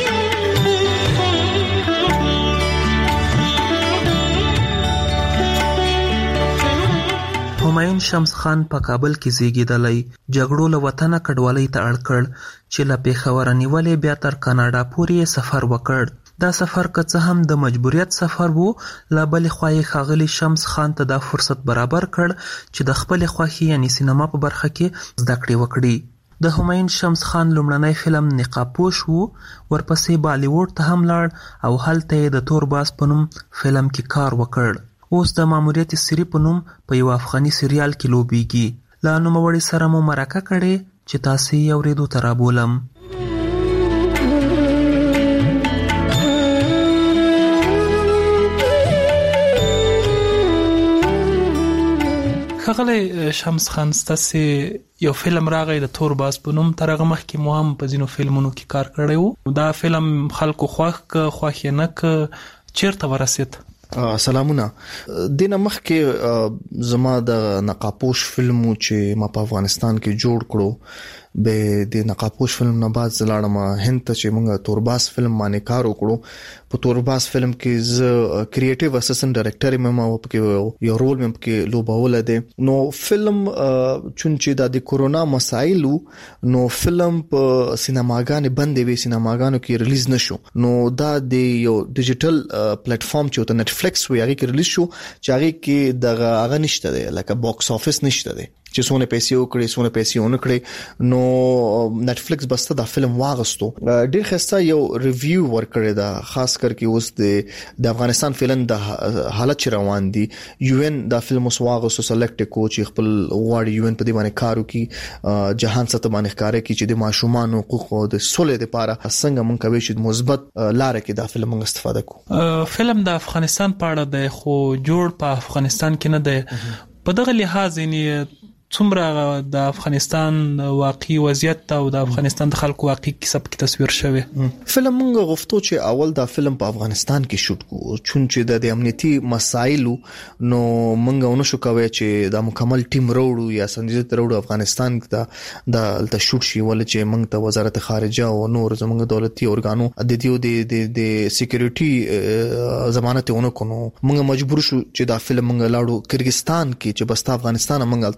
همایون شمس خان په کابل کې زیږیدلی، جګړو له وطنه کډوالۍ ته اړ کړ چې له پېښوره نیولې بیا تر کاناډا پورې سفر وکړ. دا سفر که څه هم د مجبوریت سفر وو، له بلې خوا یې ښاغلي شمس خان ته دا فرصت برابر کړ چې د خپلې خوښې یعنې سینما په برخه کې زده کړې وکړي. د همایون شمس خان لومړنی فلم نقابپوش وو، ورپسې بالیووډ ته هم لاړ او هلته یې د تور باز په نوم فلم کې کار وکړ. اوس د ماموریت سری په نوم په یو افغاني سریال کې لوبیږي. له نوموړي سره مو مرکه کړې چې تاسو یې اورېدو ته رابولم. ښاغلی شمس خان، ستاسو یو فلم راغی د تور باز په نوم، تر هغه مخکې مو هم په ځینو فلمونو کې کار کړی و. دا فلم خلکو خوښ که خوښ یې نه که، چیرته ورسېد؟ سلامونه. دینه مخکې زما د نقابپوش فلم چې ما په افغانستان کې جوړ کړو، به د نقابپوش فلم نه بعد زلاړم هند ته چې موږ تورباز فلم باندې کار وکړو. په تورباز فلم کې ز کریټیو اسسټنټ ډایریکټر مې ما په یو رول مې کې لوبول دي. نو فلم چون چې د کورونا مسایل نو فلم په سینماګانې بندې وي، سینماګانو کې ریلیز نشو. نو دا د یو ډیجیټل پلیټ فارم چې ته نتفلیکس وي هغه کې ریلیز شو، چې هغه کې دغه هغه نشته دی، لکه باکس افیس نشته دی چې څونه پیسې وکړي څونه پیسې ونه کړي. نو نتفلیکس بس ته د فلم واغستو، ډیر ښه یو ریویو ورکړی دا، خاص کر کې اوس د د افغانستان فلم د حالت روان دي. یو ان دا فلم اوس واغستو سلیکټ کو چې خپل غواړي یو ان په دې باندې کار وکړي، جهان سره باندې ښکار کړي چې د ماشومان حقوق او د سولې لپاره څنګه مونږ کوي چې مثبت لار کې دا فلم موږ استفاده کوو. فلم د افغانستان په اړه دی، خو جوړ په افغانستان کې نه دی. په دغه لحاظ یې څومره د افغانستان واقعي وضعیت او د افغانستان د خلکو واقعي کیسه کې تصویر شوی. فلم موږ غوښتو چې اول دا فلم په افغانستان کې شوټ کو، چون چې د امنیتي مسایل نو موږ ونه شو کوي چې دا مکمل ټیم وروړو یا سندیزه وروړو افغانستان کې دا د شوټ شي، ول چې موږ ته وزارت خارجه او نور زموږ دولتي اورګانو د دیو د د سکیورټي ضمانت ونه کونو. موږ مجبور شو چې دا فلم موږ لاړو کرغستان کې چې بس افغانستان موږ ته جوړ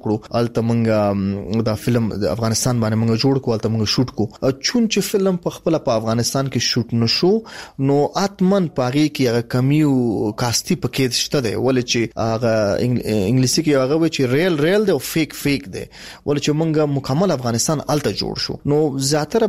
وکړو الته موږ دا فلم د افغانستان باندې موږ جوړ کړو الته موږ شوټ کو چون چې فلم په خپل په افغانستان کې شوټ نشو نو اتمن پاغي کې هغه کمیو کاستی پکې شته دی ولې چې هغه انګلیسي کې هغه و چې ریل ریل دی او فیک فیک دی ولې چې موږ مکمل افغانستان الته جوړ شو نو زیاتره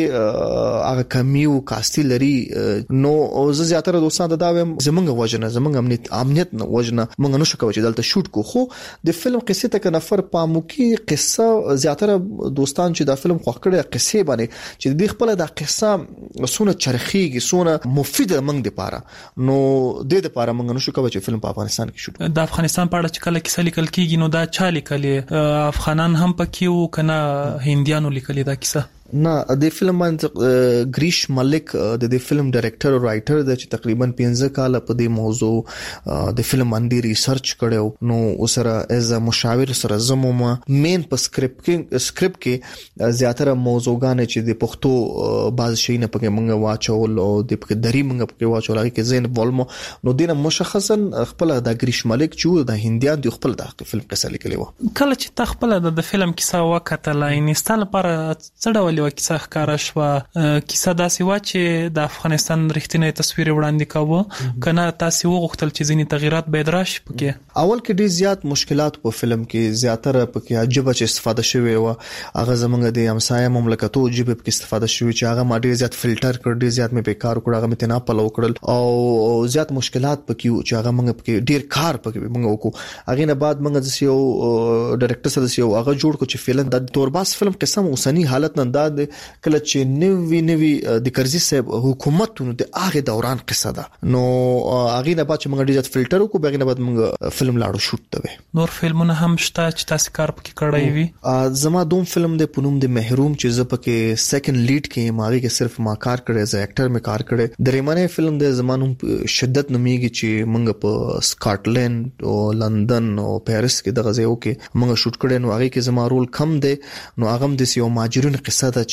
پکې هغه کمیو کاستی لري نو زه زیاتره دوستان دا وایم زمونږ وجنه زمونږ امنیت امنیت نه وجنه موږ نشو کولی چې دلته شوټ کو خو د فلم قصې ته ک نفر پامو کې قصه زیاتره دوستان چې دا فلم خوښ کړي قصې باندې چې د خپل د قصه سونه چرخيږي سونه مفید موږ د پاره نو د د پاره موږ نشو کولی چې فلم په افغانستان کې شوټ د افغانستان په اړه چې کله کیسه لیکل کیږي نو دا چا لیکلي افغانان هم پکې وو کنه هندیانو لیکلي دا کیسه نه د فلم باندې گریش ملک د دې فلم ډایرکټر او رائټر د چې تقریبا پنځه کال په دې موضوع د فلم باندې ریسرچ کړو نو اوسره از مشاور سره زموم مین په سکرپټ کې سکرپټ کې زیاتره موضوعګان چې د پښتو باز شي نه پکې مونږ واچول او د پکې درې مونږ پکې واچول کې زین ولمو نو دینه مشخصا خپل د گریش ملک چې د هندیان د خپل د فلم قصه لیکلی و کله چې تخپل د فلم کیسه وکټه لاینستان پر څړول یو کیسه ښکارا شو کیسه داسې و چې د افغانستان رښتینی تصویر وړاندې کاوه کنه تاسو وغوښتل چې ځینې تغیرات باید راشي پکې اول کې ډیر زیات مشکلات په فلم کې زیاتره پکې عجیب چې استفاده شوی و هغه زمونږ د همسایه مملکتو عجیب پکې استفاده شوی چې هغه ما ډیر زیات فلټر کړ ډیر زیات مې په کار وکړ هغه مې تنا پلو کړل او زیات مشکلات پکې چې هغه موږ پکې ډیر کار پکې موږ وکړو هغه نه بعد موږ د یو ډایرکټر سره یو هغه جوړ کو چې فلم د تورباس فلم قسم اوسنی حالت نه د کله چې نوی نوی د کرزي صاحب حکومتونو د هغه دوران قصه ده نو هغه نه بعد چې موږ ډیجیټ فلټر وکړو بیا نه بعد موږ فلم لاړو شوټ ته نور فلمونه هم شته چې تاسو کار پکې کړی وي زما دوم فلم د پونوم د محروم چې ز پکې سیکنډ لیډ کې ماغي کې صرف ما کار کړی ز اکټر مې کار کړی درېمنه فلم د زمانو شدت نوميږي چې موږ په سکاټلند او لندن او پیرس کې د غزيو کې موږ شوټ کړی نو هغه کې زما رول کم دی نو هغه د یو ماجرون قصه ده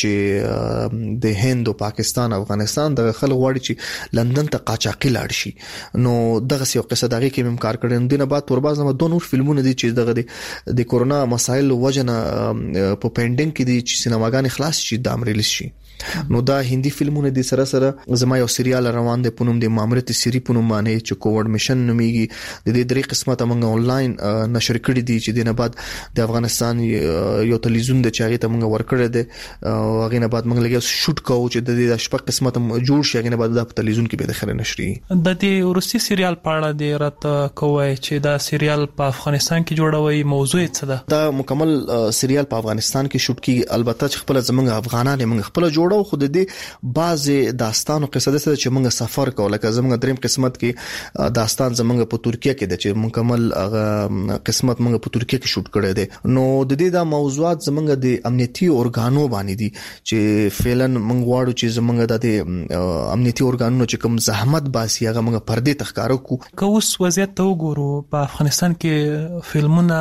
چې د هند او پاکستان افغانستان د خلک غواړي چې لندن ته قاچاقي لاړ شي نو دغه یو قصه دغه کې مم کار کړی دینه بعد تورباز ما دوه نور فلمونه دي چې دغه د کورونا مسایل وجنه په پینډینګ کې دي چې سینماګان خلاص شي د امر ریلیز شي نو دا هندي فلمونه دي سره سره زما یو سریال روان دي پونم د مامورت سری پونم باندې چې کووډ میشن نوميږي د دې درې قسمه موږ انلاین نشر کړی دي چې دینه بعد د افغانستان یو تلویزیون د چاغې ته موږ ورکړی دي او هغه نه بعد موږ لګي شوټ کوو چې د دې شپږ قسمه جوړ شي هغه نه بعد د تلویزیون کې به د خره نشري د دې روسي سریال په اړه د راته کوی چې دا سریال په افغانستان کې جوړوي موضوع څه ده دا مکمل سریال په افغانستان کې شوټ کی البته چې خپل زمونږ افغانان موږ خپل جوړو خو د دې باز داستان او قصه ده چې موږ سفر کوو لکه زمونږ دریم قسمت کې داستان زمونږ په ترکیه کې ده چې مکمل قسمت موږ په ترکیه کې شوټ کړی دی نو د دې دا موضوعات زمونږ د امنیتي اورګانو باندې دي چې فعلن موږ غواړو چې زمونږ د امنیتي اورګانونو چې کوم زحمت باسي هغه موږ پردې تخکارو کو کوس وضعیت ته وګورو په افغانستان کې فلمونه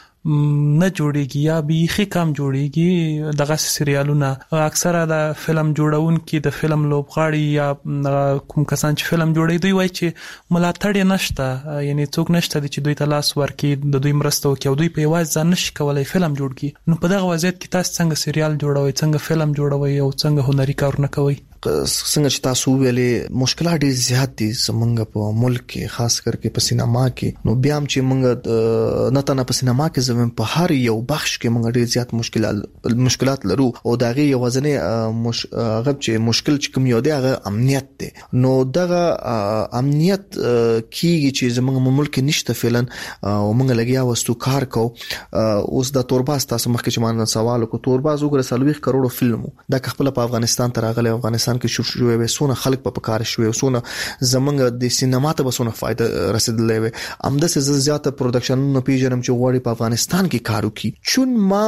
نه جوړيږي یا به کم جوړيږي دغه سریالونه اکثره د فلم جوړونکو د فلم لوبغاړي یا کوم کسان چې فلم جوړي دوی وایي چې ملاتړ نشته یعنی څوک نشته چې دوی ته لاس ورکړي د دوی مرسته وکړي او دوی په یوازې ځان نشي کولای فلم جوړ کړي نو په دغه وضعیت کې تاسو څنګه سریال جوړوي څنګه فلم جوړوي او څنګه هنري کارونه کوي څنګه چې تاسو ویلې مشکلات ډېر زیات دي زمونږ په ملک کې خاص کرکه په سینما کې نو بیا هم چې موږ نه تنه په سینما کې زمون په هر یو بخش کې موږ ډېر زیات مشکلات مشکلات لرو او دغه یو ځنې مش غب چې مشکل چې کوم یو دی هغه امنیت دی نو دغه امنیت کیږي چې زمونږ ملک نشته فعلا او موږ لګیا وستو کار کو اوس د تورباز تاسو مخکې چې ما سوال کو تورباز وګره سلويخ کروڑو فلمو دا خپل په افغانستان ته راغلی افغانستان کې شو شوې وسونه خلک په کار شوې وسونه زمونږ د سینما ته وسونه فائدہ رسیدلې وي امده سه زیاته پروډکشن نو پیژنم چې غوړي په افغانستان کې کارو کی چون ما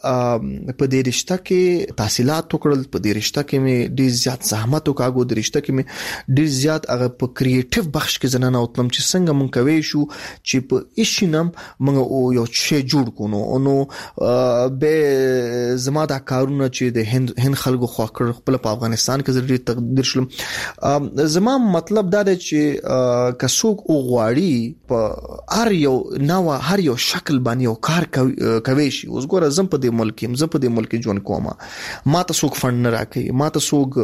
په دې رشتہ کې تحصیلات وکړل په دې رشتہ کې مې ډیر زیات زحمت وکاغو د رشتہ کې مې ډیر زیات هغه په کریټیو بخش کې زنانه اوتلم چې څنګه مونږ کوي شو چې په ایشینم مونږ یو شی جوړ کونو نو به زما دا کارونه چې د هند هند خلکو خو خپل په افغانستان کې زه ډیر تقدیر شلم. زما مطلب دا دی چې کڅوک او غواړي په هر یو نو هر یو شکل باندې یو کار کوي شي. اوس ګوره زم په دې ملک زم په دې ملک ژوند کوم، ما ته څوک فند نه راکړي، ما ته څوک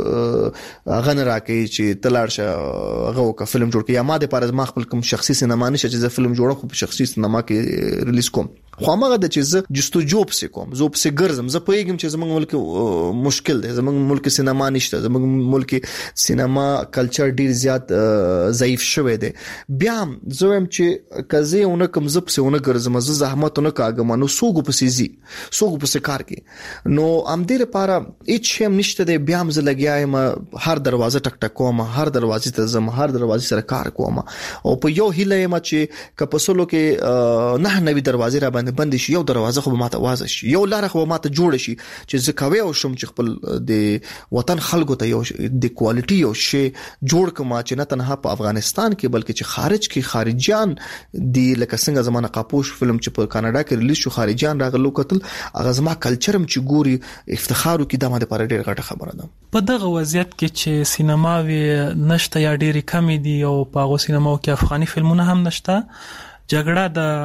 غن راکړي چې تلاړ شه غو کا فلم جوړ کړي، یا ما د پاره ما خپل کوم شخصي سینما نشه چې زه فلم جوړم خو په شخصي سینما کې ریلیز کوم. خو هغه د چې زه جستجو پسې کوم، زه پسې ګرځم، زه پوهیږم چې زمونږ ملک مشکل دی، زمونږ ملک سینما نشته، زمونږ ملک سینما کلچر ډیر زیات ضعیف شوی دی. بیا زه وایم چې کزه اون کوم زه پسې اون ګرځم، زه زحمت نه کاږم، نو سوق پسې زی سوق پسې کار کوي، نو ام دې لپاره هیڅ هم نشته دی. بیا هم زه لګیایم هر دروازه ټک ټک کوم، هر دروازې ته زم، هر دروازې سره کار کوم، او په یو هیله یم چې کپسلو کې نه نوې دروازې را باندې بند شي، یو دروازه خو ماته واز شي، یو لار خو ماته جوړ شي چې زه کوي او شم چې خپل د وطن خلکو ته یو د کوالټي یو شی جوړ کما چې نه تنها په افغانستان کې بلکې چې خارج کې خارجيان دی، لکه څنګه زمانه قاپوش فلم چې په کاناډا کې ریلیز شو خارجيان راغلو کتل، هغه زما کلچرم چې ګوري افتخارو کې د ماده پر ډېر غټه خبره ده. په دغه وضعیت کې چې سینماوي نشته یا ډېری کم دي او په هغه سینماو کې افغاني فلمونه هم نشته، جګړه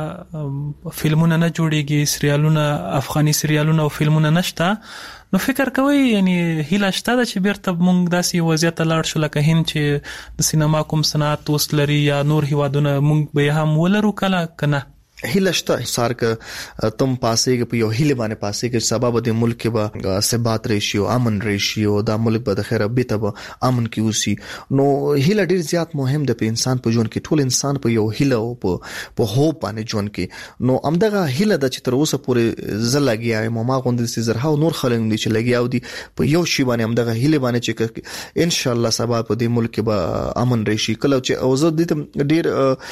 د فلمونه نه جوړيږي، سریالونه افغاني سریالونه او فلمونه نشته، نو فکر کوي یعنی هیله شته چې بیرته مونږ داسې وضعیت لاړ شو لکه هند چې د سینما کوم صنعت اوس لري یا نور هیوادونه مونږ به هم ولرو کله کنه. هیله شته سار ک تم پاسې په یو هیله باندې پاسې کې سبب د ملک به ثبات راشي او امن راشي او د ملک به د خیره به ته امن کې اوسي. نو هیله ډیر زیات مهم ده په انسان په ژوند کې، ټول انسان په یو هیله او په په هوپ باندې ژوند کې. نو امدغه هیله د چې تر اوسه پورې زلګیا ما غوندې سي زرها نور خلک دي چې لګیاو دي په یو شی باندې امدغه هیله باندې چې ان شاء الله سبا په دې ملک به امن راشي. کله چې اوزه دې ډیر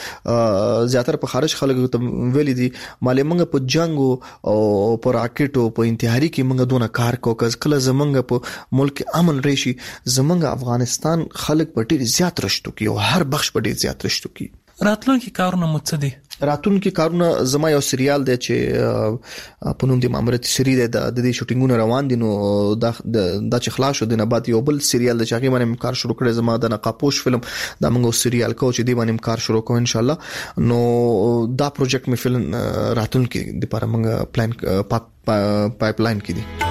زیاتره په خارج خلک ته ویلي دي مالې موږ په جنگ او په راکټو په انتحاري کې موږ دونه کار کوو، کله کله زمونږ په ملک امن راشي زمونږ افغانستان خلک په ډیر زیات رښتو کې او هر بخش په ډیر زیات رښتو کې. راتلونکي کارونه مو څه دي؟ راتلونکي کارونه زما یو سریال دی چې په نوم د مامورت سری دی، د دې شوټینګونه روان دي، نو دا د چې خلاص شو د نه بعد یو بل سریال د چاغي باندې کار شروع کړی زما د نقاپوش فلم دا موږ سریال کو چې دی باندې کار شروع کوو ان شاء الله. نو دا پروجیکټ می فلم راتلونکي د لپاره موږ پلان پایپ لاین کې دي.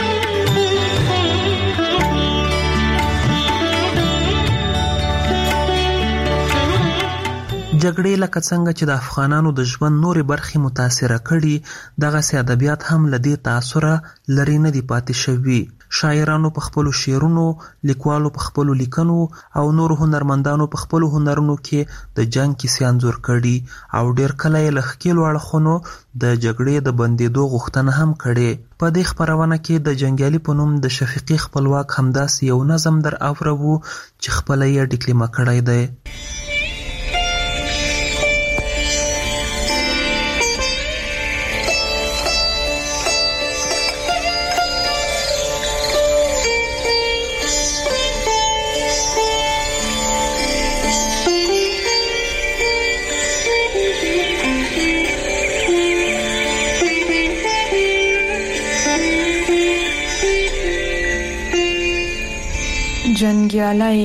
جګړې لکه څنګه چې د افغانانو د ژوند نورې برخې متاثره کړي، دغه سي ادبیات هم لدی تاثیر لري نه دی پاتې شوی. شاعرانو په خپل شعرونو، لیکوالو په خپل لیکنو او نور هنرمندانو په خپل هنرونو کې د جنگ کیسې انځور کړي او ډېر کله یې لخکېلو اړخونو د جګړې د بندېدو غوښتنه هم کړي. په دې خبرونه کې د جنگیالي په نوم د شفیقي خپلواک همداسې یو نظم در اورو چې خپل یې ډیکلیمه کړی دی. جنگیالی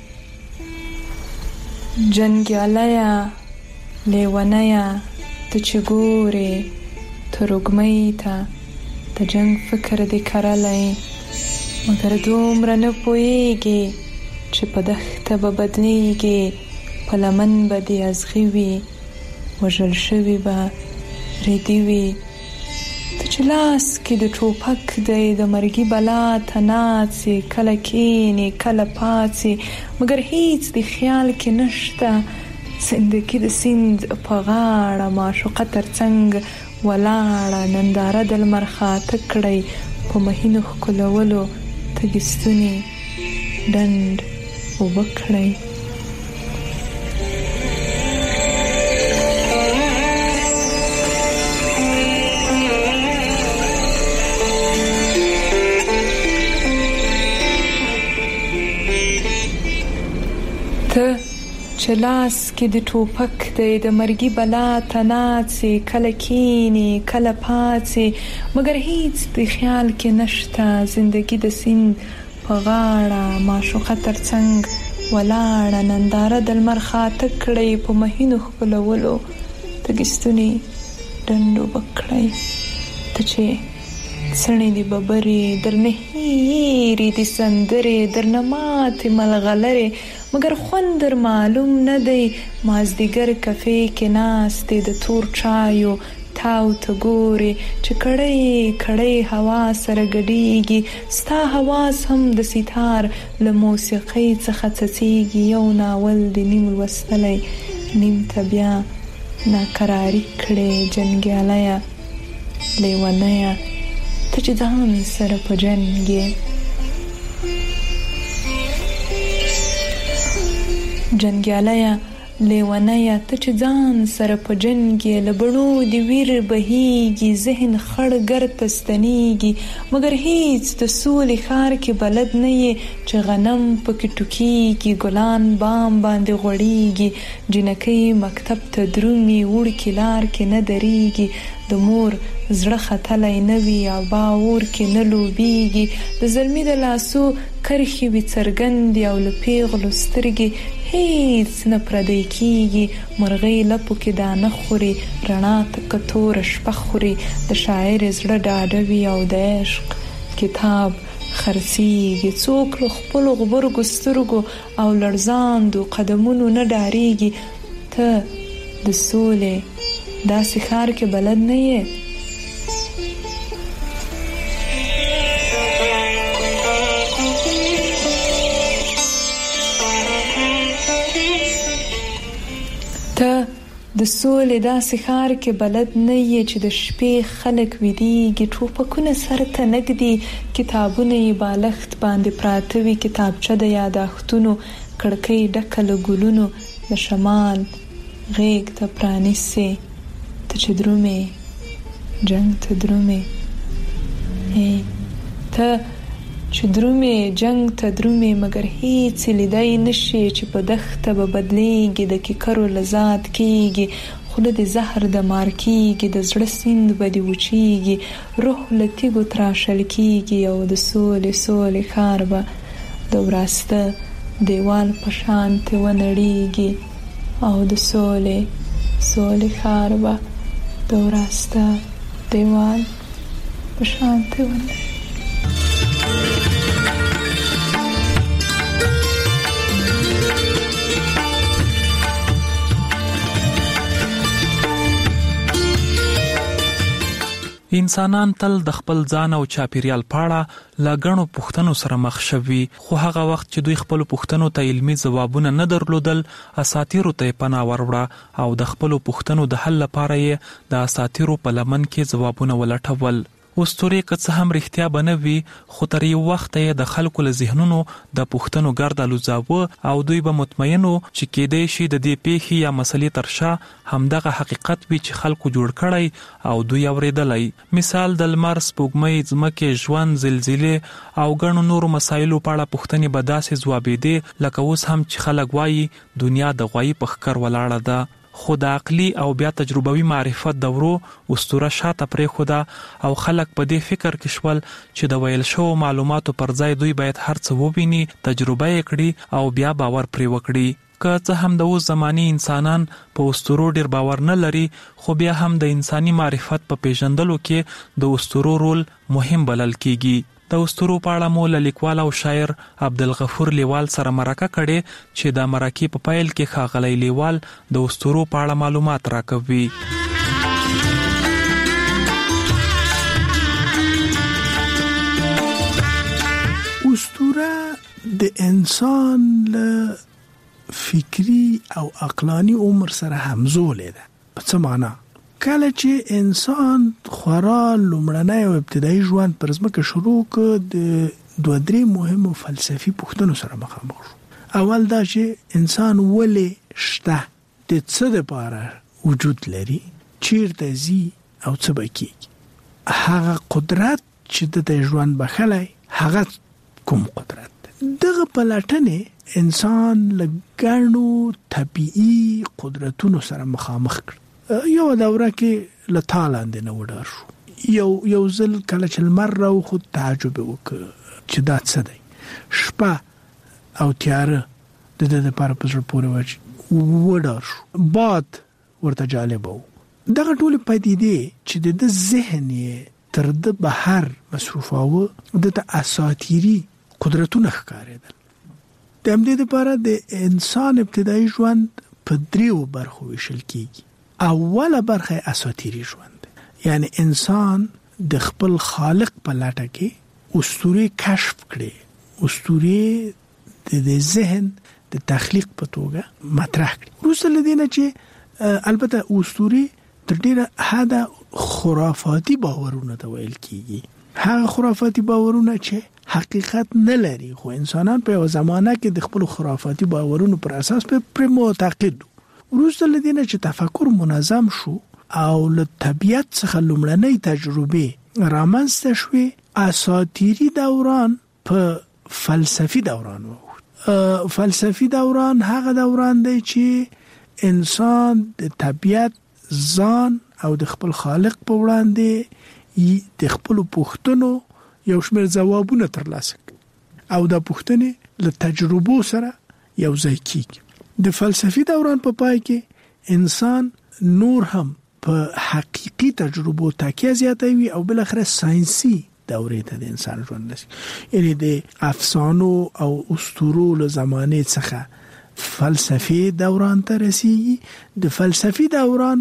جنگیالیا لیونیا ته چې ګورې ته رګمۍ ته د جنگ فکر دې کرلی مګر دومره نه پوهېږې چې په دښته به بدلیږې په لمن به دې ازغي وي وژل شوي به ریدي وي ته چې لاس کې د ټوپک دی د مرګي بلا ته ناڅې کله کینې کله پاڅې مګر هیڅ د خیال کې نشته زندګي د سیند په غاړه معشوقه تر څنګ ولاړه ننداره د لمر خاته کړی په مهینو ښکلولو تږي ستوني ډنډ اوبه کړی. ته چې لاس کې د ټوپک دی د مرګي بلا ته ناڅې کله کینې کله پاڅې مګر هیڅ د خیال کې نشته زندګي د سیند په غاړه معشوقه ترڅنګ ولاړه ننداره د لمر خاته کړی په مهینو ښکلولو تګستونی ډنډو بکړی ته چې سړی دی ببرې درنه هیرې دی سندرې درنه ماتې ملغلرې مګر خوند در معلوم نه دی مازدیګر کفې کې ناستې د تور چایو تاو ته ګورې چې کړی کړی هوا سره ګډیږي ستا حواس هم د سیتار له موسیقۍ څخه څڅیږي یو ناول دی نیم لوستلی نیم ته بیا ناقراري کړې جنګیالیه لیونیه ته چې ځان سره په جنګ یې جنګیالیه لیونیه ته چې ځان سره په جنګ یې له بڼو د ویر بهیږي ذهن خړ ګرد ستنیږي مګر هیڅ د سولې ښار کې بلد نه یې چې غنم پکې ټوکیږي ګلان بام باندې غوړیږي جنکۍ مکتب ته درومي وړکي لار کې نه درېږي د مور زړه ختلی نه وي او باور کې نه لوبیږي د زلمي د لاسو کرښې وي څرګندې او له پیغلو سترګې هیڅ نه پردی کیږي مرغۍ لپو کې دانه خوري رڼا تکه توره شپه خوري د شاعر زړه ډاډه وي او د عشق کتاب خرڅیږي څوک له خپلو غبرګو سترګو او لړزاندو قدمونو نه ډاریږي ته د سولې داسې ښار کې بلد نه یې ته د سولې داسې ښار کې بلد نه یې چې د شپې خلک ویدیږي ټوپکونه سر ته نږدي کتابونه یې بالښت باندې پراته وي کتابچه د یاداښتونو کړکۍ ډکه له ګلونو د شمال غیږ ته پرانیسي ته چې درومې جنګ ته درومې ته چې درومې جنګ ته درومې مګر هیڅ لیدای نشي چې په دښته به بدلیږي د کیکرو لذات کیږي خوله د زهر د مار کیږي د زړه سیند به دې وچیږي روح له تیږو تراشل کیږي او د سولې سولې ښار به د وراسته دیوال په شانتې ونړیږي او د سولې سولې ښار به د وراسته دیوال په شانتې ونړیږي. انسانان تل د خپل ځان او چاپیریال پاړه لګڼو پوښتنو سره مخ شوي خو هغه وخت چې دوی خپل پوښتنو ته علمي ځوابونه نه درلودل اساطیرو ته پناه وروړه او د خپل پوښتنو د حل لپاره یې د اساطیرو په لمن کې ځوابونه ولټول. اسطورې که څه هم رښتیا بنوي خو تر یو وخت یې د خلکو له ذهنونو د پوښتنو ګرد الوزاوه او دوی به مطمئنو چې کېدای شي د دې پیښې یا مسلې تر شا همدغه حقیقت وي چې خلکو جوړ کړی او دوی اورېدلی. مثال د لمر سپوږمۍ ځمکې ژوند زلزلې او ګڼو نورو مسایلو په اړه پوښتنې به داسې ځوابېدې لکه اوس هم چې خلک وایي دنیا د غوایي په ښکر ولاړه ده. خو د عقلي او بیا تجربوي معرفت دورو اسطوره شاته پرېښوده او خلک په دې فکر کې شول چې د ویل شوو معلوماتو پر ځای دوی باید هر څه وویني تجربه یې کړي او بیا باور پرې وکړي. که څه هم د اوس زماني انسانان په اسطورو ډیر باور نه لري خو بیا هم د انساني معرفت په پیژندلو کې د اسطورو رول مهم بلل کیږي. د اسطورو په اړه مو له لیکوال او شاعر عبدالغفور لیوال سره مرکه کړې چې د مرکې په پیل کې ښاغلی لیوال د اسطورو په اړه معلومات راکوي. اسطوره د انسان له فکری او عقلانی عمر سره همزوله ده. په څه معنا؟ کله چې انسان خورا لومړنی او ابتدایي ژوند پر ځمکه شروع کړ د دوه درې مهمو فلسفي پوښتنو سره مخامخ شو. اول دا چې انسان ولې شته، د څه لپاره وجود لري، چیرته ځي او څه به کیږي. هغه قدرت چې د ژوند بخلی هغه کوم قدرت ده؟ دغه پلټنې انسان له ګڼو طبیعي قدرتونو سره مخامخ کړ. یو دوره کې له تالاندې نه وډار شو. یو یو ځل کله چې لمر راوخوت تعجب وکړ چې دا څه دی. شپه او تیاره د دې لپاره په زړه پورې وچ وډار شو. باد ورته جالب وو. دغه ټول پدیدې چې د ذهن یې تر د بهر مصروفاوه د اساطیری قدرتونه ښکارېدل. د همدې لپاره د انسان ابتدایي ژوند په دریو برخو ویشل کیږي. اوله برخه اساطیری ژوند، یعنی انسان د خپل خالق په لټه کې اسطوره کشف کړي، اسطوره د ذهن د تخلیق په توګه مطرح کړي. وروسته لدینه چې البته اسطوره تر ډیره حد خرافاتي باورونه ته ویل کیږي. هغه خرافاتي باورونه چې حقیقت نه لري، خو انسانان په یو زمانه کې د خپل خرافاتي باورونو پر اساس په معتقد. وروسته لدینه چې تفکر منظم شو او له طبیعت څخه لومړنۍ تجربه رامنځته شوې، اساطیری دوران په فلسفي دوران وو. فلسفي دوران هغه دوران دی چې انسان د طبیعت، ځان او د خپل خالق په وړاندې د خپل پوښتنو یو شمېر ځوابونه ترلاسه کړي او د پوښتنې له تجربو سره یو ځای کیږي. د فلسفي دوران په پای کې انسان نور هم په حقيقي تجربو تکیه زیاتوي او بل اخر ساينسي دورې ته د انسان ژوند نشي، یعنی د افسانو او اسطورو له زمانه څخه فلسفي دوران ته رسیږي. د فلسفي دوران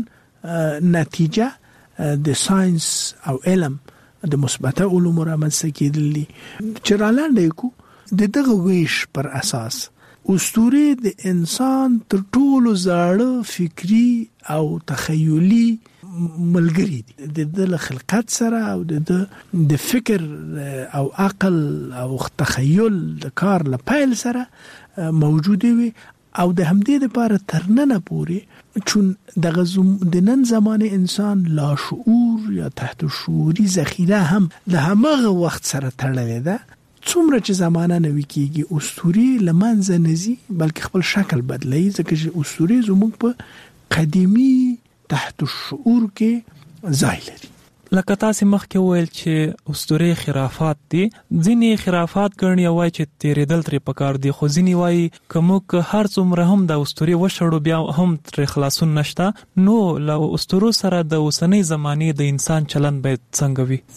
نتیجه د ساينس او علم د مثبته علوم رامنځته کېدل چې رالاندې کو. د دغه ویش پر اساس اسطوره د انسان تر ټولو زاړه فکری او تخیلی ملګری دي. د خلقت سره او د د فکر او عقل او تخیل د کار لپاره سره موجوده وي او د همدې لپاره ترننه پوري چون د د نن زمانه انسان لاشعور یا تحت شعوري ذخیره هم د همغه وخت سره تړلې ده. څومره چې زمانه نوي کیږي اسطوري لمنځه نزي بلکې خپل شکل بدلوي، ځکه چې اسطوري زموږ په قديمي تحت الشعور کې ځای لري. لکه تاسو مخکې ویل چې اسطوري خرافات دي، ځینې خرافات ګڼي وای چې تیرېدل ترې پکار دي، خو ځینې وای کوم که هر څومره هم د اسطوري وشړو بیا هم تر خلاصون نشته. نو له اسطورو سره د اوسنۍ زمانه د انسان چلن باید څنګه وي؟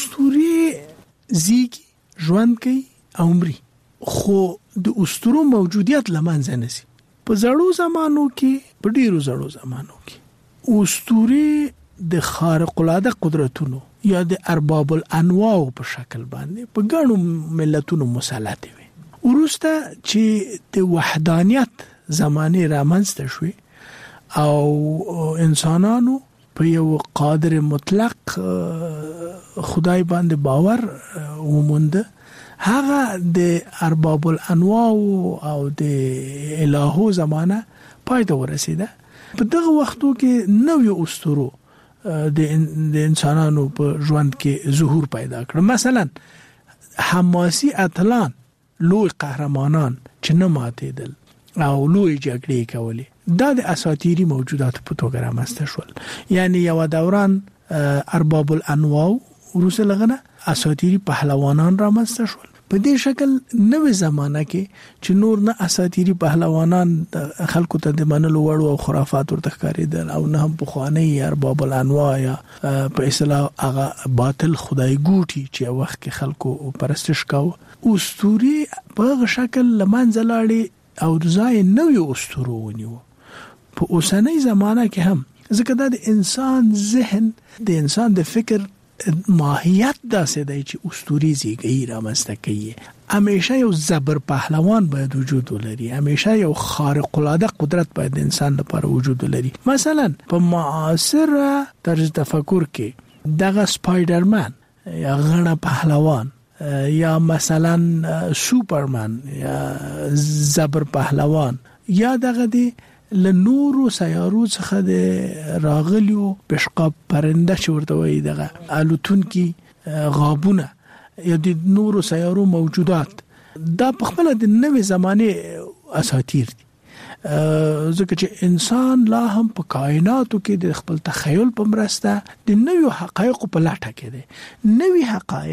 اسطوري زیږي، ژوند کوي او مري، خو د اسطورو موجودیت لمنځه نشي. په زړو زمانو کې، په ډیرو زړو زمانو کې اسطوري د خارق العاده قدرتونو یا د ارباب الانواع په شکل باندې په ګڼو ملتونو مسلط وي. ورسته چې د وحدانیت زمانه رامنځته شوه او انسانانو په یو قادر مطلق خدای باندې باور ومنده، هغه د ارباب الانواع او د الهو زمانه پای ته ورسیده. په دغه وختو کې نوې اسطورو د انسانانو په ژوند کې ظهور پیدا کړ. مثلا حماسي اتلان، لوی قهرمانان چې نه ماتېدل او لوی جګړې کولې، دا د اساطیری موجودات په توګه رامنځته شول. یعنی یو دوران ارباب الانواع وروسته لغنه اساطیری پهلوانان رامنځته شول. په دې شکل نوې زمانہ کې چې نور نه اساطیری پهلوانان خلکو ته د منلو وړ او خرافات ورته ښکارېدل او نه هم پخوانی ارباب الانواع یا په اصطلاح هغه باطل خدای ګوټي چې وخت کې خلکو پرستش کاوه. اسطوري په هغه شکل لمنځه لاړې او ځای نوې اسطورو ونیو. په اوسنۍ زمانہ کې هم ځکه دا د انسان ذهن، د انسان د فکر ماهیت داسې دی چې اسطوري زیږي رامنځته کوي. همیشه یو زبر پهلوان باید وجود ولري، همیشه یو خارق العاده قدرت باید انسان لپاره وجود ولري. مثلا په معاصر طرز تفکر کې دغه سپایډرمن یا غڼه پهلوان یا مثلا سوپرمن یا زبر پهلوان یا دغه دی لنورو سیارو څخه د راغلیو پشقاب پرنده چې ورته وایي دغه الوتون کې غابونه یا د نورو سیارو موجودات، دا په خپل د نوې زمانه اساطیر دي. ځکه چې انسان لا هم په کائناتو کې د خپل تخیل په مرسته د نوې حقایق په لټه کې دي. نوې حقایق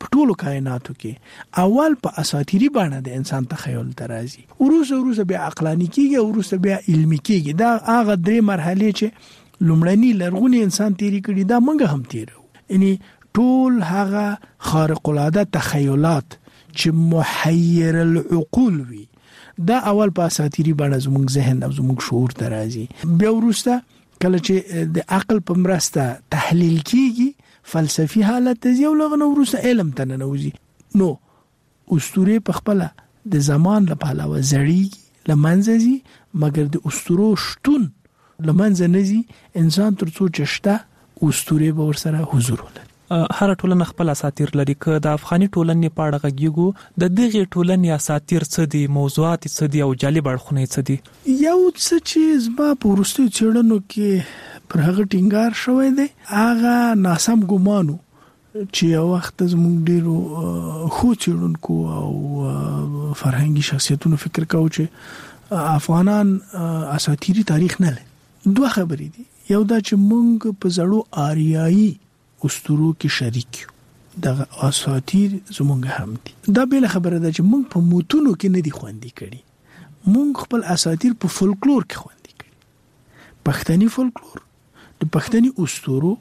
په ټولو کائناتو کې اول په اساطيري باندې د انسان تخیل ترازی وروسه وروسه بیا عقلانی کیږي وروسه بیا علمي کیږي دا هغه درې مرحله چې لومړنی لرغونی انسان تیری کړی دا موږ هم تیرو یعنی ټول هغه خارق العاده تخیلات چې محیر العقول وي دا اول په اساطيري باندې زموږ ذهن او زموږ شعور ترازی بیا وروسته کله چې د عقل په مرسته تحلیل کیږي فلسفي حالت ته یو لغنه ورسره علم ته ننوځي نو اسطوره په خپل د زمان لپاره وزړی لمنځي مګر د اسطورو شتون لمنځ نزي انسان ترڅو چشته اسطوره به ورسره حضور ولري هر ټولنه خپل اساطیر لري که د افغاني ټولنې په اړه غږیږو د دغه ټولنې اساطیر څه دي موضوعات څه دي او جالب اړخونه څه دي یو څه چې زما په ورستي چړنو کې پر هغه ټینګار شوی دی هغه ناسم ګمانو چې یو وخت زموږ ډیرو خو چړونکو او فرهنګي شخصیتونو فکر کاوه چې افغانان اساطیری تاریخ نه لري دوه خبرې دي یو دا چې موږ په زړو آریایي اسطورو کې شریک یو د اساطیر زمونږ هم دي دا بل خبره ده چې موږ په موتونو کې نه دي خوندې کړي موږ خپل اساطیر په فولکلور کې خوندې کړي پښتني فولکلور د پښتني اسطورو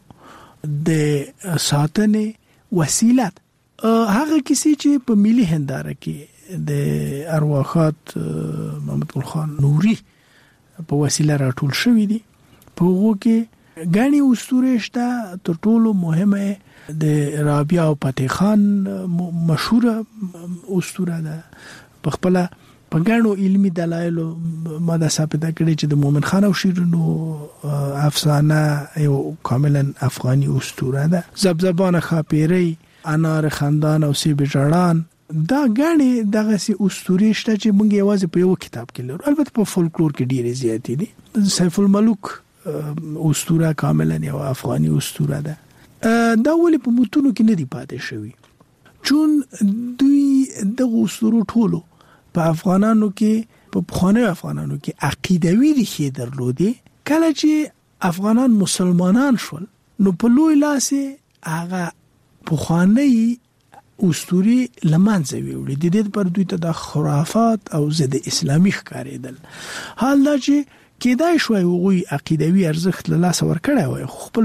د ساتنې وسیلات هغه کیسې چې په ملي هنداره کې د ارواحات محمد ګل خان نوري په وسیله راټول شوې دي په هغه کې غاني اسطوره شته تر ټولو مهمه د رابعه او فتح خان مشهوره اسطوره ده په خپل په غانو علمي دلایل ماده ثابته کړي چې د مومن خان او شیرینو افسانه یو کاملا افغاني اسطوره ده زبزبان خاپيري انار خاندان او سی بجړان دا غاني دغه سي اسطوره شته چې مونږ یوازې په یو کتاب کې لرو البته په فولکلور کې ډیره زیاتې دي سیف الملوک اسطوره کاملا یو افغاني اسطوره ده دا ولې په متونو کې نه دی پاتې شوی چون دوی د اسطورو ټولو په افغانانو کې په خانه افغانانو کې عقیدوي ریښې درلودې کله چې افغانان مسلمانان شول نو په لوی لاسه هغه په خانه اسطوري لمانځه ویوړي د دې پر دوی ته د خرافات او ضد اسلامي ښکارېدل حال دا چې کېدای شوی وغوی عقیدوي ارزښت له لاسه ورکړی وای خپل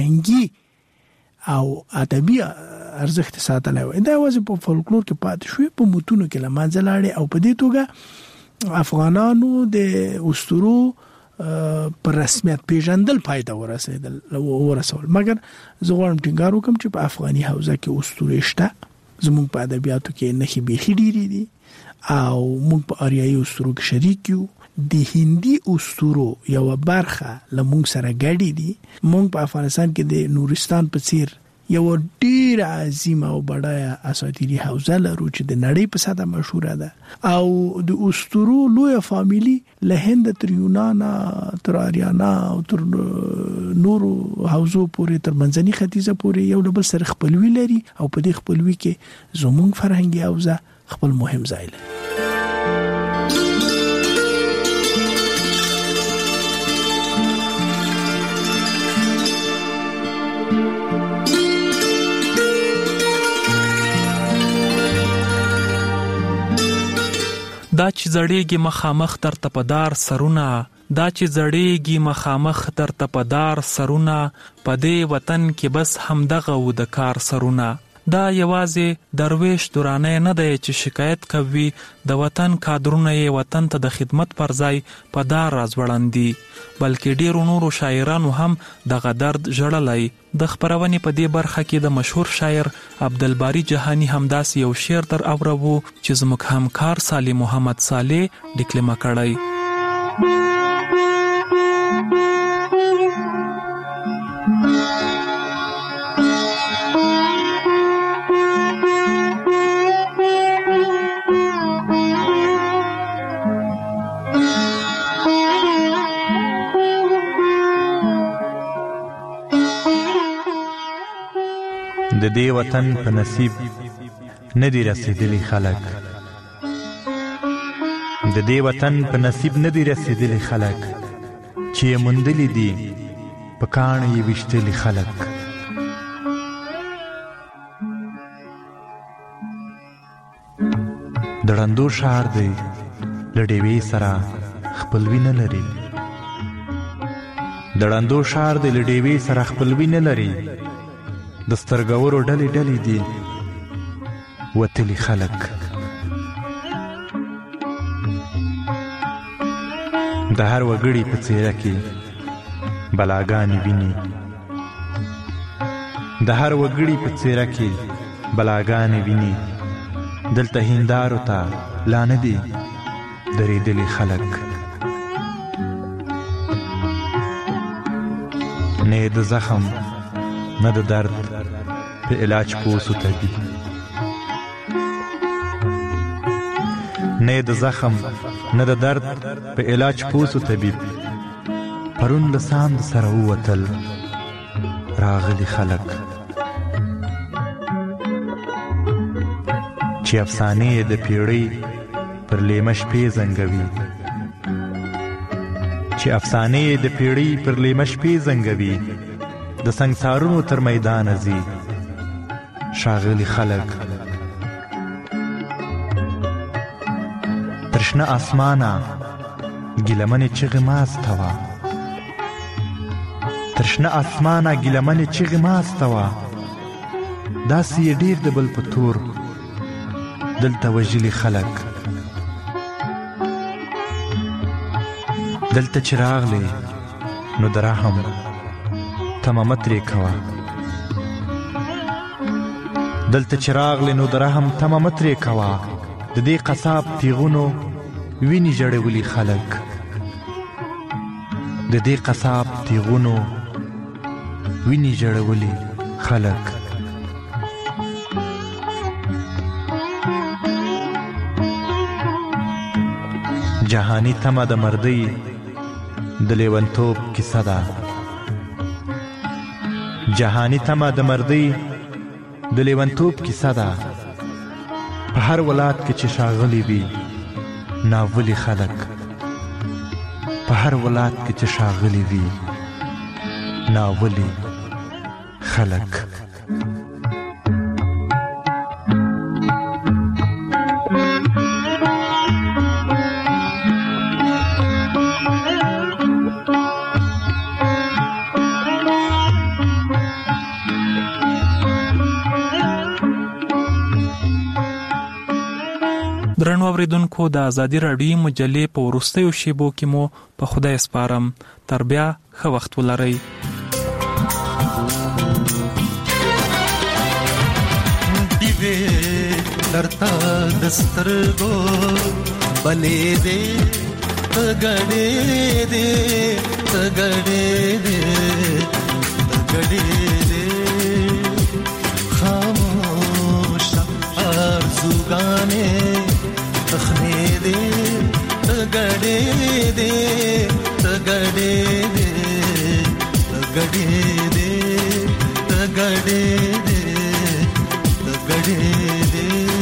فرهنګي او ادبي ارزښت ساتلی وای دا یوازې په فولکلور کې پاتې شوی په متونو کې له منځه لاړې او په دې توګه افغانانو د اسطورو پر رسمیت پیژندل پای ته ورسېدل ورسول مګر زه غواړم ټینګار وکړم چې په افغاني حوزه کې اسطورې شته زموږ په ادبیاتو کې نښې بیخي ډېرې دي او موږ په آریایي اسطورو کې شریک یو د هندي اسطورو یو برخه لمونږ سره ګډي دي مونږ په افغانستان کې د نورستان په څیر یو ډیر عظیم او بډایه اساطیری حوزه لرو چې د نړۍ په ساده مشهوره ده او د اسطورو لوی فامیلی له هند تر یونان تر آریانا او تر نورو حوزو پورې تر منځني ختیځه پورې یو بل سره خپلوي لري او په دې خپلوي کې زموږ فرهنګي حوزه خپل مهم ځای لري دا چې زړېږي مخامخ در تپدار سرونه دا چې زړېږي مخامخ در تپدار سرونه په دې وطن کې بس همدغه و د کار سرونه دا یوازې درویش دورانه نه دی چې شکایت کوي د وطن کادرونه یې وطن ته د خدمت پر ځای په دار راځوړندي بلکې ډیرو نورو شاعرانو هم دغه درد ژړلی د خبرونې په دې برخه کې د مشهور شاعر عبدالباری جهانی همداسې یو شعر در اورو چې زموږ همکار صالح محمد صالح ډیکلمه کړی د دې وطن په نصیب ندی رسیدلی خلک د دې وطن په نصیب ندی رسیدلی خلک چې مندلی دي په کاڼ یې وشتلی خلک د ړندو شعر دی له ډیوې سره خپلوي نه لري د ړندو شعر دی له ډیوې سره خپلوي نه لري د سترګورو ډلې ډلې دي وتلي خلک د هر وګړي په څېره کې بلاګانې ویني د هر وګړي په څېره کې بلاګانې ویني دلته هندارو ته لا نه دي درېدلي خلک نه د زخم نه د درد په علاج پوسو طبیب نه د زخم نه د درد په علاج پوسو طبیب پرون له ساند سره ووتل راغلي خلک چې افسانې د پیړۍ پر لیمه شپې زنګوي چې افسانې د پیړۍ پر لیمه شپې زنګوي د سنګسارونو تر میدانه ځي ښاغلي خلک تر شنه اسمانه ګیلمنې چغې ماسته وه تر شنه اسمانه ګیلمنې چغې ماسته وه داسې یې ډېر د بل په تور دلته وژلي خلک دلته چې راغلی نو د رحم تمه مه ترې کوه دلته چې راغلی نو د رحم تمه مه ترې کوه د دې قصاب تیغونو وینې ژړولي خلک د دې قصاب تیغونو وینې ژړولي خلک جهانی تمه د مردۍ د لیونتوب کیسه ده جهانی تمه د مردۍ د لیونتوب کیسه ده په هر ولایت کې چې ښاغلي وي ناولي خلک په هر ولایت کې چې ښاغلي وي ناولي خلک درنو اوریدونکو د ازادي راډیو مجلې په وروستیو شیبو کې مو په خدای سپارم تر بیا ښه وخت ولرئ دیوې درته د سترګو بلې دې تګړې دې تګړې دې تګړې دې خاموش ارزوګانې تخنې دې تګړې دې تګړې دې تګړې دې تګړې دې تګړې دې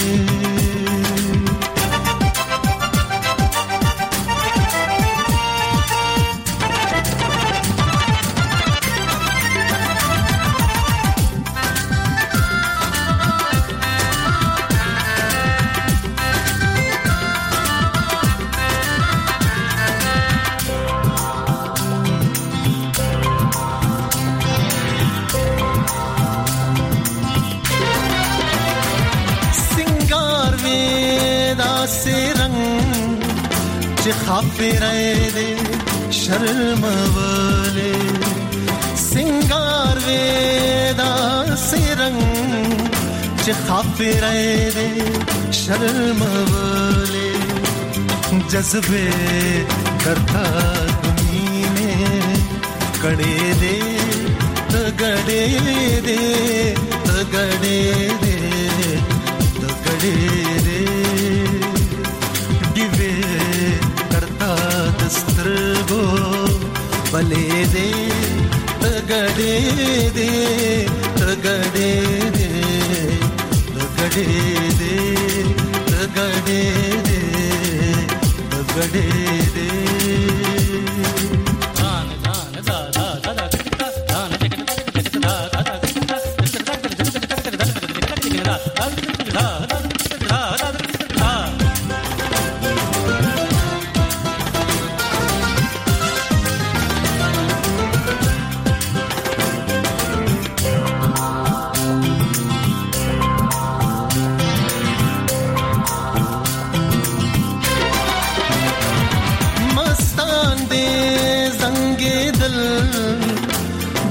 خافرای دې شرم ولې سنگار ودا سرنګ چې خافرای دې شرم ولې جذبه کرتا دنیا کړې دې تګړې دې تګړې دې تګړې دې سترګو بلې دې تګړې دې تګړې دې تګړې دې تګړې دې تګړې دې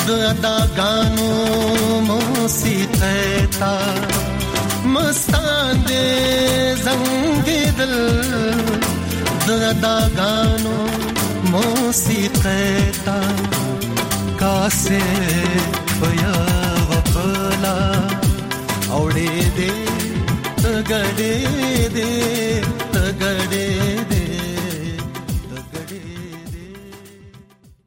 داداګانو موسیقي تا مستان دې زنګ دل داداګانو موسیقي تا کاسه پیا وپلا اوړې دې تګړې دې